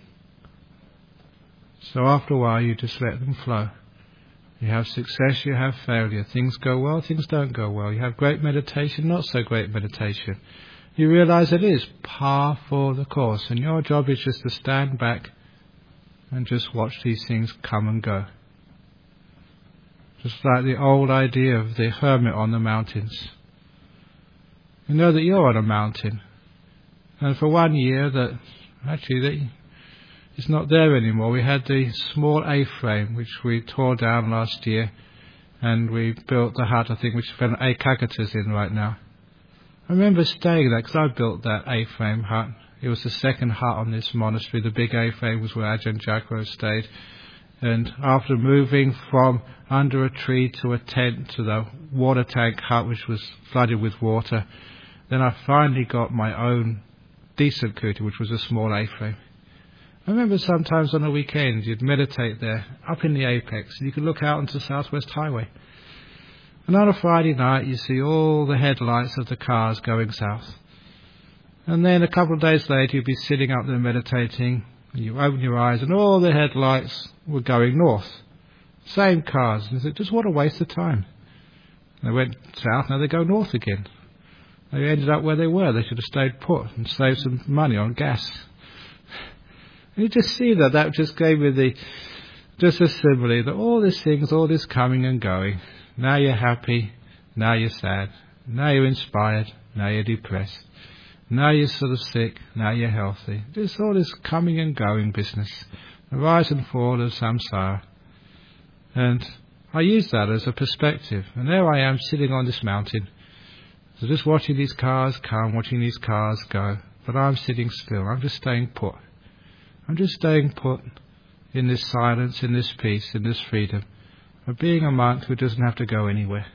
So after a while you just let them flow. You have success, you have failure. Things go well, things don't go well. You have great meditation, not so great meditation. You realize it is par for the course, and your job is just to stand back and just watch these things come and go. Just like the old idea of the hermit on the mountains. You know that you're on a mountain, and for one year that actually that it's not there anymore. We had the small A-frame which we tore down last year, and we built the hut, I think, which Ekagatta's in right now. I remember staying there because I built that A-frame hut. It was the second hut on this monastery. The big A-frame was where Ajahn Jagro stayed. And after moving from under a tree to a tent to the water tank hut, which was flooded with water, then I finally got my own decent kuti, which was a small A-frame. I remember sometimes on the weekends you'd meditate there, up in the apex, and you could look out onto the Southwest Highway. And on a Friday night you see all the headlights of the cars going south. And then a couple of days later you'd be sitting up there meditating, and you open your eyes and all the headlights were going north. Same cars. And you think, just what a waste of time. They went south, now they go north again. They ended up where they were. They should have stayed put and saved some money on gas. And you just see that. That just gave me the, just a simile, that all these things, all this coming and going. Now you're happy, now you're sad, now you're inspired, now you're depressed. Now you're sort of sick, now you're healthy. Just all this coming and going business. The rise and fall of samsara. And I use that as a perspective. And there I am sitting on this mountain. So just watching these cars come, watching these cars go. But I'm sitting still. I'm just staying put. I'm just staying put in this silence, in this peace, in this freedom of being a monk who doesn't have to go anywhere.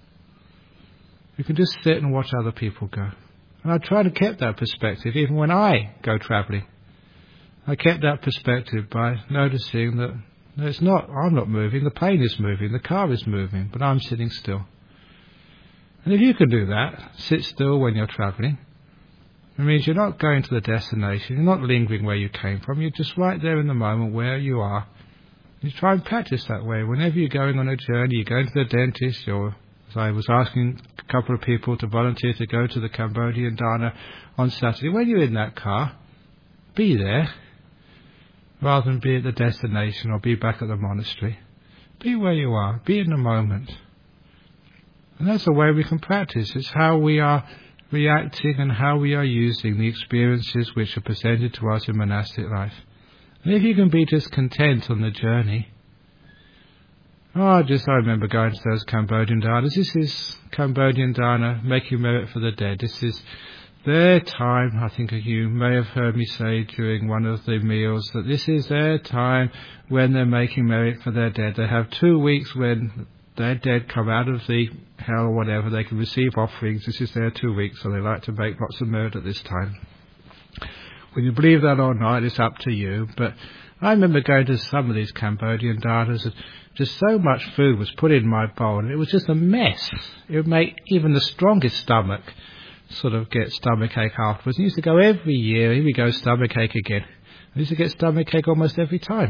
You can just sit and watch other people go. And I try to keep that perspective even when I go travelling. I kept that perspective by noticing that it's not, I'm not moving, the plane is moving, the car is moving, but I'm sitting still. And if you can do that, sit still when you're travelling, it means you're not going to the destination, you're not lingering where you came from, you're just right there in the moment where you are. You try and practice that way. Whenever you're going on a journey, you're going to the dentist, or as I was asking a couple of people to volunteer to go to the Cambodian Dana on Saturday, when you're in that car, be there, rather than be at the destination or be back at the monastery. Be where you are, be in the moment. And that's the way we can practice. It's how we are reacting and how we are using the experiences which are presented to us in monastic life. And if you can be just content on the journey. Oh, just I remember going to those Cambodian Dhanas. This is Cambodian Dana, making merit for the dead. This is their time. I think you may have heard me say during one of the meals that this is their time when they're making merit for their dead. They have two weeks when their dead come out of the hell or whatever. They can receive offerings. This is their two weeks, so they like to make lots of merit at this time. When you believe that or not, it's up to you. But I remember going to some of these Cambodian Dhanas, and just so much food was put in my bowl, and it was just a mess. It would make even the strongest stomach sort of get stomachache afterwards. I used to go every year, here we go, stomachache again. I used to get stomachache almost every time.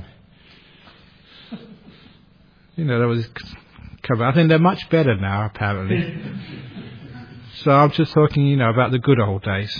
You know, that was, I think they're much better now, apparently. So I'm just talking, you know, about the good old days.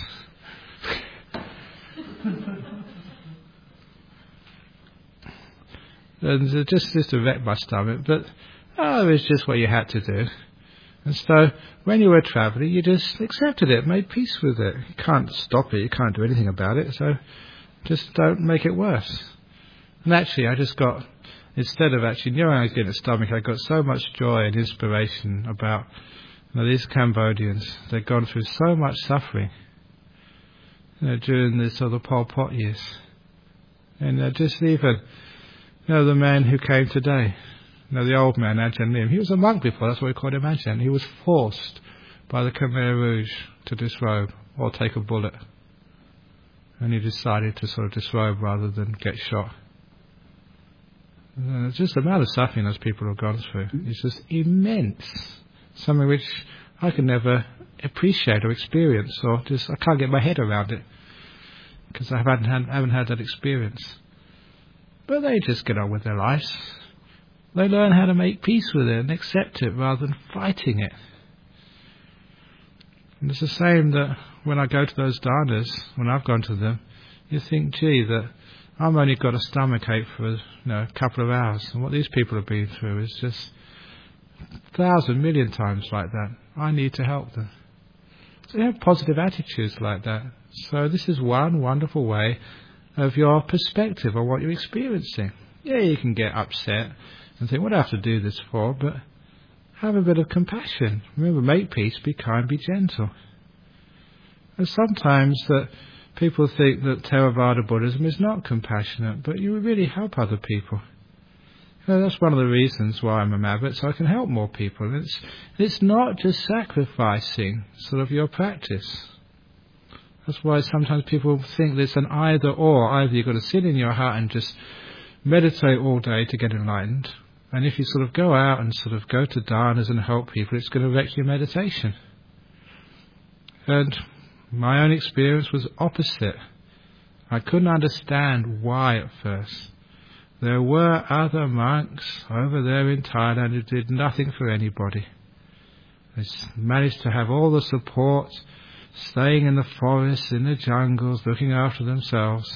And just, just to wreck my stomach, but oh, it was just what you had to do. And so when you were travelling, you just accepted it, made peace with it. You can't stop it, you can't do anything about it, so just don't make it worse. And actually, I just got, instead of actually knowing I was getting a stomach, I got so much joy and inspiration about, you know, these Cambodians. They'd gone through so much suffering, you know, during the sort of Pol Pot years. And uh, just even, you know, the man who came today, you know, the old man, Ajahn Lim, he was a monk before, that's why we called him Ajahn. He was forced by the Khmer Rouge to disrobe or take a bullet. And he decided to sort of disrobe rather than get shot. And it's just the amount of suffering those people have gone through. It's just immense. Something which I could never appreciate or experience, or just, I can't get my head around it. Because I haven't had, haven't had that experience. But they just get on with their lives. They learn how to make peace with it and accept it rather than fighting it. And it's the same that when I go to those dhanas, when I've gone to them, you think, gee, that I've only got a stomachache for, you know, a couple of hours. And what these people have been through is just a thousand million times like that. I need to help them. So you have positive attitudes like that. So this is one wonderful way of your perspective on what you're experiencing. Yeah, you can get upset and think, what do I have to do this for? But have a bit of compassion. Remember, make peace, be kind, be gentle. And sometimes that people think that Theravada Buddhism is not compassionate, but you really help other people. You know, that's one of the reasons why I'm a Mabit, so I can help more people. And it's, it's not just sacrificing sort of your practice. That's why sometimes people think there's an either or. Either you've got to sit in your hut and just meditate all day to get enlightened, and if you sort of go out and sort of go to dhanas and help people, it's going to wreck your meditation. And my own experience was opposite. I couldn't understand why at first. There were other monks over there in Thailand who did nothing for anybody. They managed to have all the support, staying in the forests, in the jungles, looking after themselves.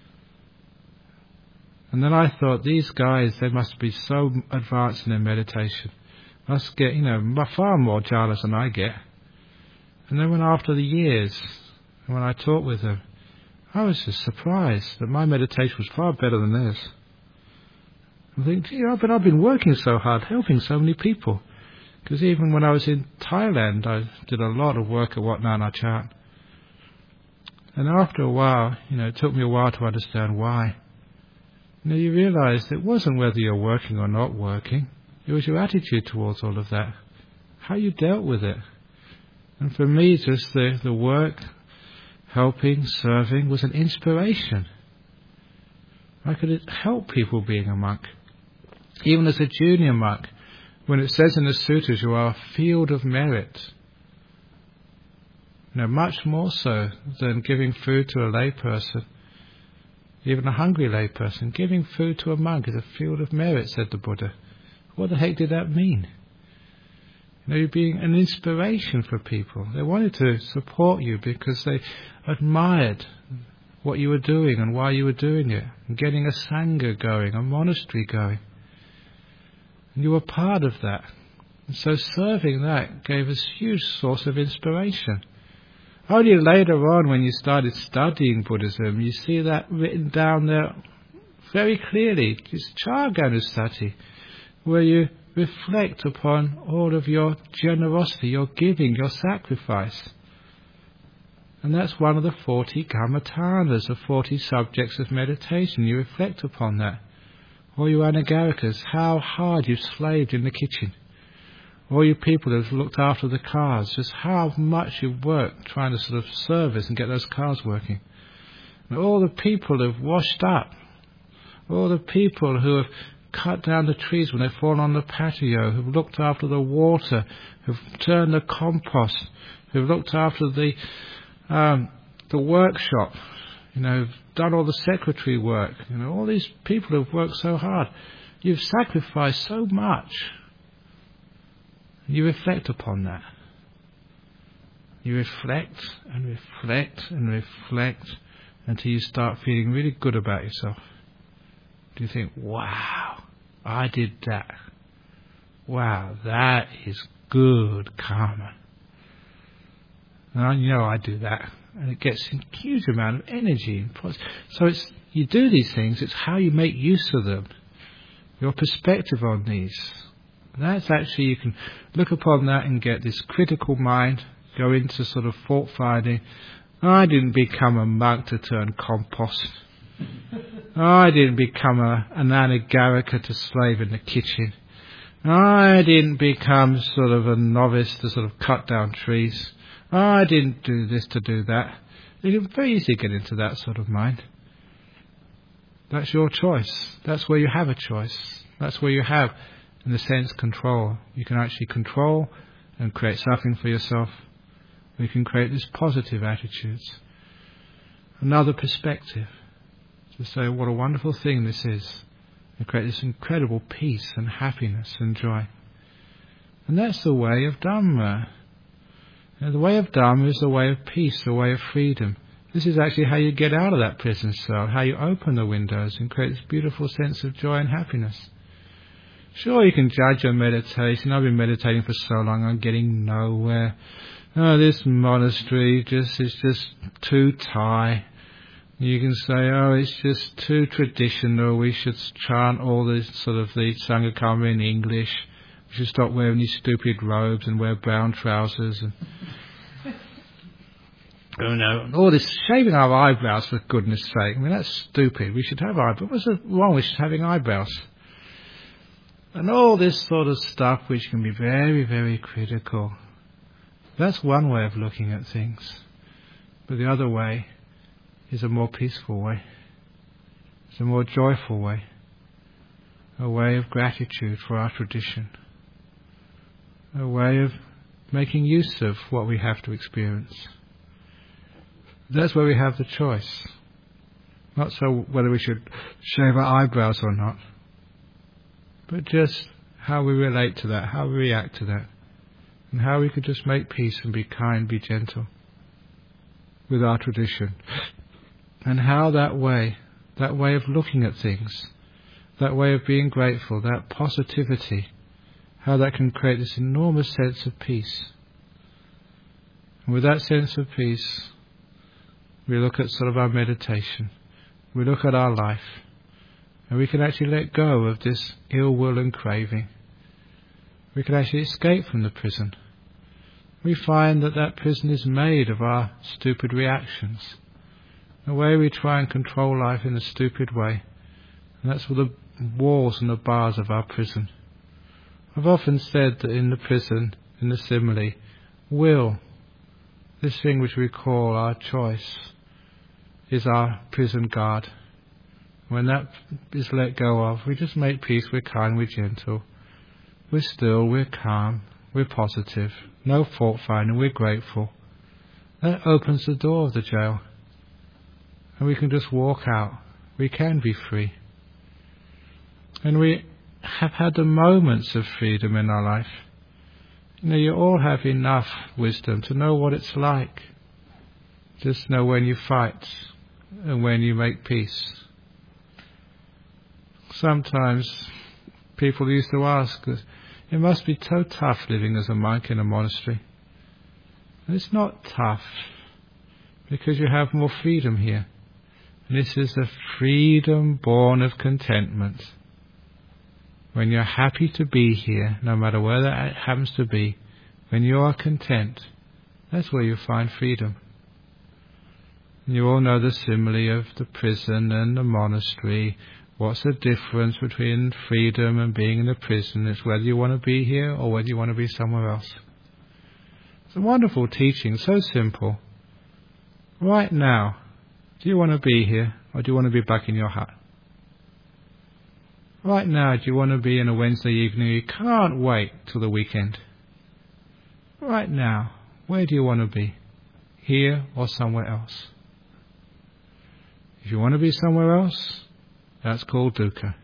And then I thought, these guys, they must be so advanced in their meditation. Must get, you know, far more jhanas than I get. And then when after the years, when I talked with them, I was just surprised that my meditation was far better than theirs. I think, gee, but I've been working so hard, helping so many people. Because even when I was in Thailand, I did a lot of work at Wat Nana Achat. And after a while, you know, it took me a while to understand why. You know, you realise it wasn't whether you're working or not working. It was your attitude towards all of that. How you dealt with it. And for me, just the, the work, helping, serving, was an inspiration. I could help people being a monk. Even as a junior monk, when it says in the sutras, you are a field of merit. You know, much more so than giving food to a lay person. Even a hungry lay person, giving food to a monk is a field of merit, said the Buddha. What the heck did that mean? You know, you're being an inspiration for people. They wanted to support you because they admired what you were doing and why you were doing it, and getting a sangha going, a monastery going. And you were part of that. And so serving that gave us huge source of inspiration. Only later on, when you started studying Buddhism, you see that written down there very clearly. It's Chāganusati, where you reflect upon all of your generosity, your giving, your sacrifice. And that's one of the forty kammatānas, the forty subjects of meditation. You reflect upon that. Or you anagarikas, how hard you've slaved in the kitchen. Or you people who've looked after the cars, just how much you've worked trying to sort of service and get those cars working. And all the people who've washed up, all the people who have cut down the trees when they've fallen on the patio, who've looked after the water, who've turned the compost, who've looked after the um, the workshop, you know, done all the secretary work. You know, all these people who've worked so hard. You've sacrificed so much. You reflect upon that. You reflect and reflect and reflect until you start feeling really good about yourself. Do you think, wow, I did that. Wow, that is good karma. And I know I do that. And it gets a huge amount of energy. So it's you do these things, it's how you make use of them. Your perspective on these. That's actually, you can look upon that and get this critical mind, go into sort of fault finding. I didn't become a monk to turn compost. I didn't become a, an anagarika to slave in the kitchen. I didn't become sort of a novice to sort of cut down trees. I didn't do this to do that. You can very easily get into that sort of mind. That's your choice. That's where you have a choice. That's where you have, in a sense, control. You can actually control and create something for yourself. We can create these positive attitudes. Another perspective. To say what a wonderful thing this is. And create this incredible peace and happiness and joy. And that's the way of Dhamma. And the way of Dhamma is the way of peace, the way of freedom. This is actually how you get out of that prison cell, how you open the windows and create this beautiful sense of joy and happiness. Sure, you can judge your meditation. I've been meditating for so long, I'm getting nowhere. Oh, this monastery just is just too Thai. You can say, oh, it's just too traditional. We should chant all this sort of the Sangha Karma in English. We should stop wearing these stupid robes and wear brown trousers. And oh no, all this shaving our eyebrows, for goodness sake. I mean, that's stupid. We should have eyebrows. What's wrong with having eyebrows? And all this sort of stuff which can be very, very critical. That's one way of looking at things. But the other way is a more peaceful way. It's a more joyful way. A way of gratitude for our tradition. A way of making use of what we have to experience. That's where we have the choice. Not so whether we should shave our eyebrows or not, but just how we relate to that, how we react to that, and how we could just make peace and be kind, be gentle with our tradition. And how that way, that way of looking at things, that way of being grateful, that positivity, how that can create this enormous sense of peace. And with that sense of peace, we look at sort of our meditation, we look at our life, and we can actually let go of this ill will and craving. We can actually escape from the prison. We find that that prison is made of our stupid reactions, the way we try and control life in a stupid way, and that's for the walls and the bars of our prison. I've often said that in the prison, in the simile, will, this thing which we call our choice, is our prison guard. When that is let go of, we just make peace, we're kind, we're gentle, we're still, we're calm, we're positive, no fault finding, we're grateful. That opens the door of the jail. And we can just walk out. We can be free. And we have had the moments of freedom in our life. You know, you all have enough wisdom to know what it's like. Just know when you fight and when you make peace. Sometimes people used to ask, it must be so tough living as a monk in a monastery. And it's not tough, because you have more freedom here. And this is a freedom born of contentment. When you're happy to be here, no matter where that happens to be, when you are content, that's where you find freedom. And you all know the simile of the prison and the monastery. What's the difference between freedom and being in a prison? It's whether you want to be here or whether you want to be somewhere else. It's a wonderful teaching, so simple. Right now, do you want to be here or do you want to be back in your hut? Right now, do you want to be in a Wednesday evening? You can't wait till the weekend. Right now, where do you want to be? Here or somewhere else? If you want to be somewhere else, that's called dukkha.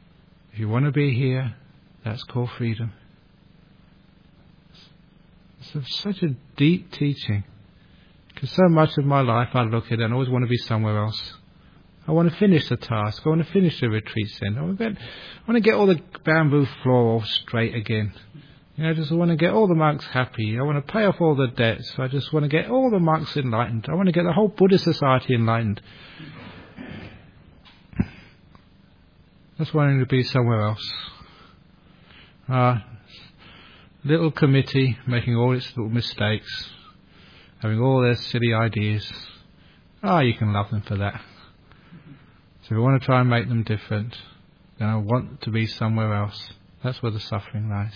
If you want to be here, that's called freedom. It's such a deep teaching. Because so much of my life I look at it and I always want to be somewhere else. I want to finish the task. I want to finish the retreat centre. I want to get, I want to get all the bamboo floor all straight again. You know, I just want to get all the monks happy. I want to pay off all the debts. I just want to get all the monks enlightened. I want to get the whole Buddhist society enlightened. That's wanting to be somewhere else. Uh, little committee making all its little mistakes, having all their silly ideas. Ah, oh, you can love them for that. So if you want to try and make them different, then I want to be somewhere else. That's where the suffering lies.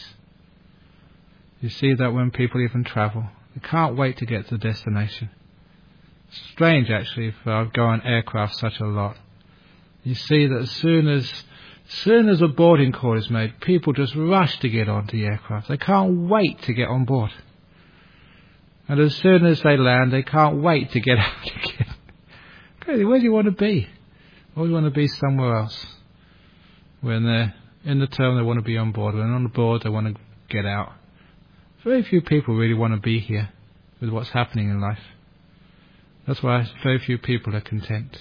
You see that when people even travel, they can't wait to get to the destination. It's strange actually, if I go on aircraft such a lot. You see that as soon as, as soon as a boarding call is made, people just rush to get onto the aircraft. They can't wait to get on board. And as soon as they land, they can't wait to get out again. Crazy, where do you want to be? Or you want to be somewhere else. When they're in the terminal, they want to be on board. When on the board, they want to get out. Very few people really want to be here with what's happening in life. That's why very few people are content.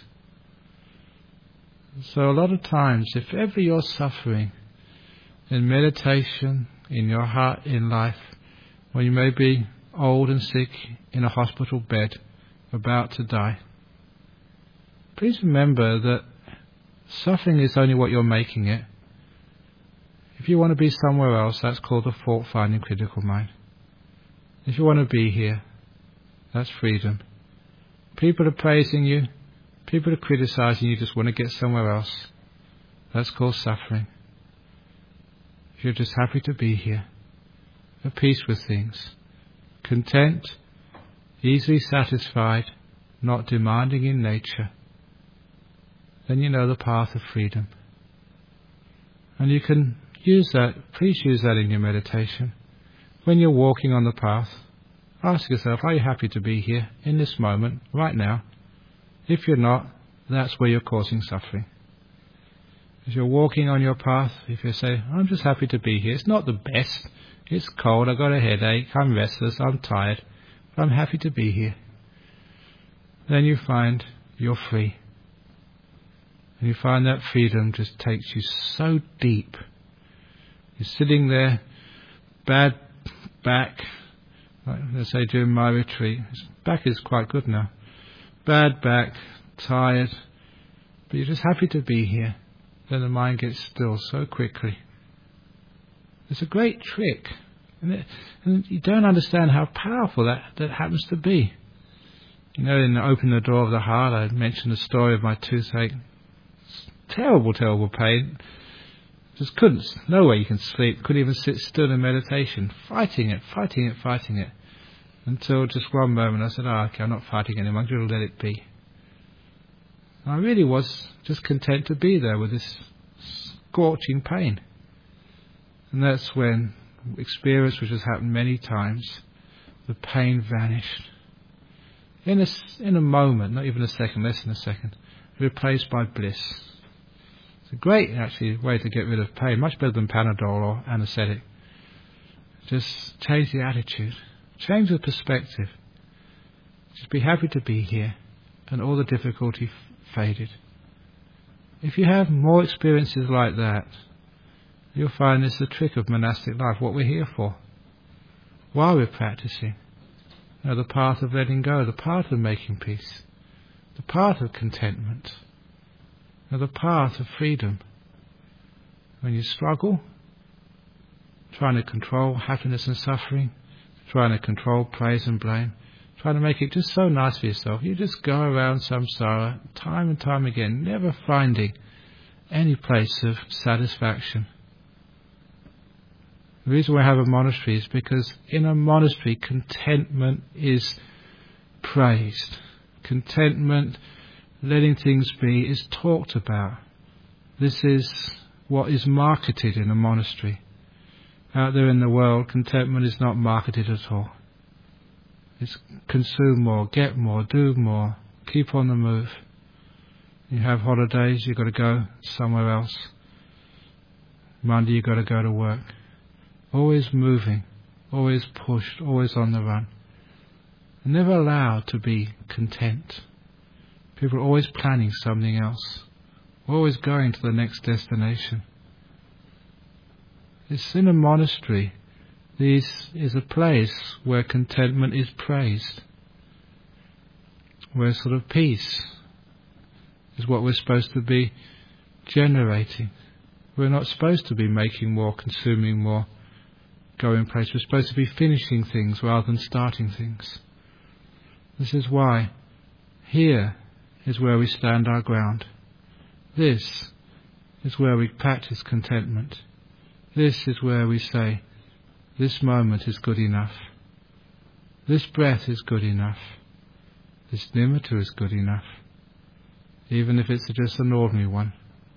So a lot of times, if ever you're suffering in meditation, in your heart, in life, when you may be old and sick in a hospital bed, about to die, please remember that suffering is only what you're making it. If you want to be somewhere else, that's called the fault-finding critical mind. If you want to be here, that's freedom. People are praising you, people are criticizing you, just want to get somewhere else. That's called suffering. If you're just happy to be here, at peace with things, content, easily satisfied, not demanding in nature, then you know the path of freedom. And you can use that, please use that in your meditation. When you're walking on the path, ask yourself, are you happy to be here, in this moment, right now? If you're not, that's where you're causing suffering. As you're walking on your path, if you say, I'm just happy to be here, it's not the best, it's cold, I've got a headache, I'm restless, I'm tired, but I'm happy to be here. Then you find you're free. And you find that freedom just takes you so deep. You're sitting there, bad back, like they say during my retreat. Back is quite good now. Bad back, tired, but you're just happy to be here. Then the mind gets still so quickly. It's a great trick. And, it, and you don't understand how powerful that, that happens to be. You know, in Open the Door of the Heart, I mentioned the story of my toothache. Terrible, terrible pain. Just couldn't, no way you can sleep, couldn't even sit still in meditation, fighting it, fighting it, fighting it. Until just one moment I said, oh, okay, I'm not fighting anymore, I'm going to let it be. And I really was just content to be there with this scorching pain. And that's when experience, which has happened many times, the pain vanished. In a, in a moment, not even a second, less than a second, replaced by bliss. It's a great, actually, way to get rid of pain, much better than Panadol or anaesthetic. Just change the attitude, change the perspective. Just be happy to be here, and all the difficulty f- faded. If you have more experiences like that, you'll find it's the trick of monastic life, what we're here for. While we're practicing, you know, the path of letting go, the path of making peace, the path of contentment, the path of freedom. When you struggle, trying to control happiness and suffering, trying to control praise and blame, trying to make it just so nice for yourself, you just go around samsara time and time again, never finding any place of satisfaction. The reason we have a monastery is because in a monastery contentment is praised. Contentment, letting things be, is talked about. This is what is marketed in a monastery. Out there in the world, contentment is not marketed at all. It's consume more, get more, do more, keep on the move. You have holidays, you've got to go somewhere else. Monday you've got to go to work. Always moving, always pushed, always on the run. And never allowed to be content. People are always planning something else, always going to the next destination. It's in a monastery. This is a place where contentment is praised, where sort of peace is what we're supposed to be generating. We're not supposed to be making more, consuming more, going places. We're supposed to be finishing things rather than starting things. This is why here is where we stand our ground. This is where we practice contentment. This is where we say, this moment is good enough. This breath is good enough. This nimitta is good enough. Even if it's just an ordinary one.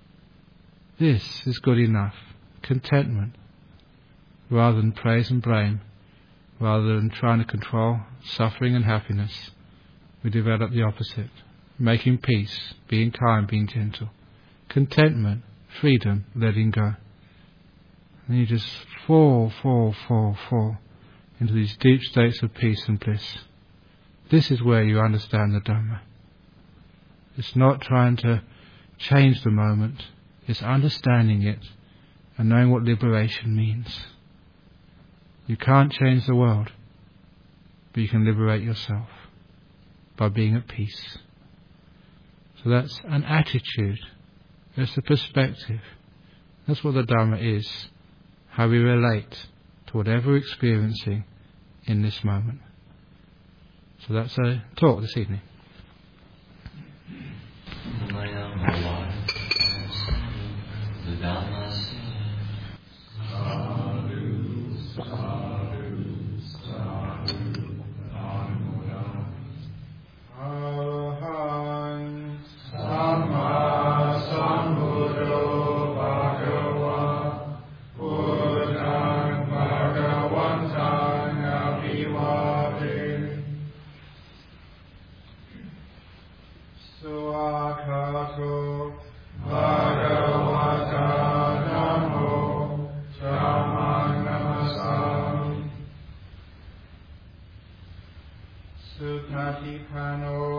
This is good enough. Contentment. Rather than praise and blame. Rather than trying to control suffering and happiness. We develop the opposite. Making peace. Being kind. Being gentle. Contentment. Freedom. Letting go. And you just fall, fall, fall, fall into these deep states of peace and bliss. This is where you understand the Dhamma. It's not trying to change the moment. It's understanding it and knowing what liberation means. You can't change the world, but you can liberate yourself by being at peace. So that's an attitude. That's a perspective. That's what the Dhamma is. How we relate to whatever we're experiencing in this moment. So that's a talk this evening. Supatipano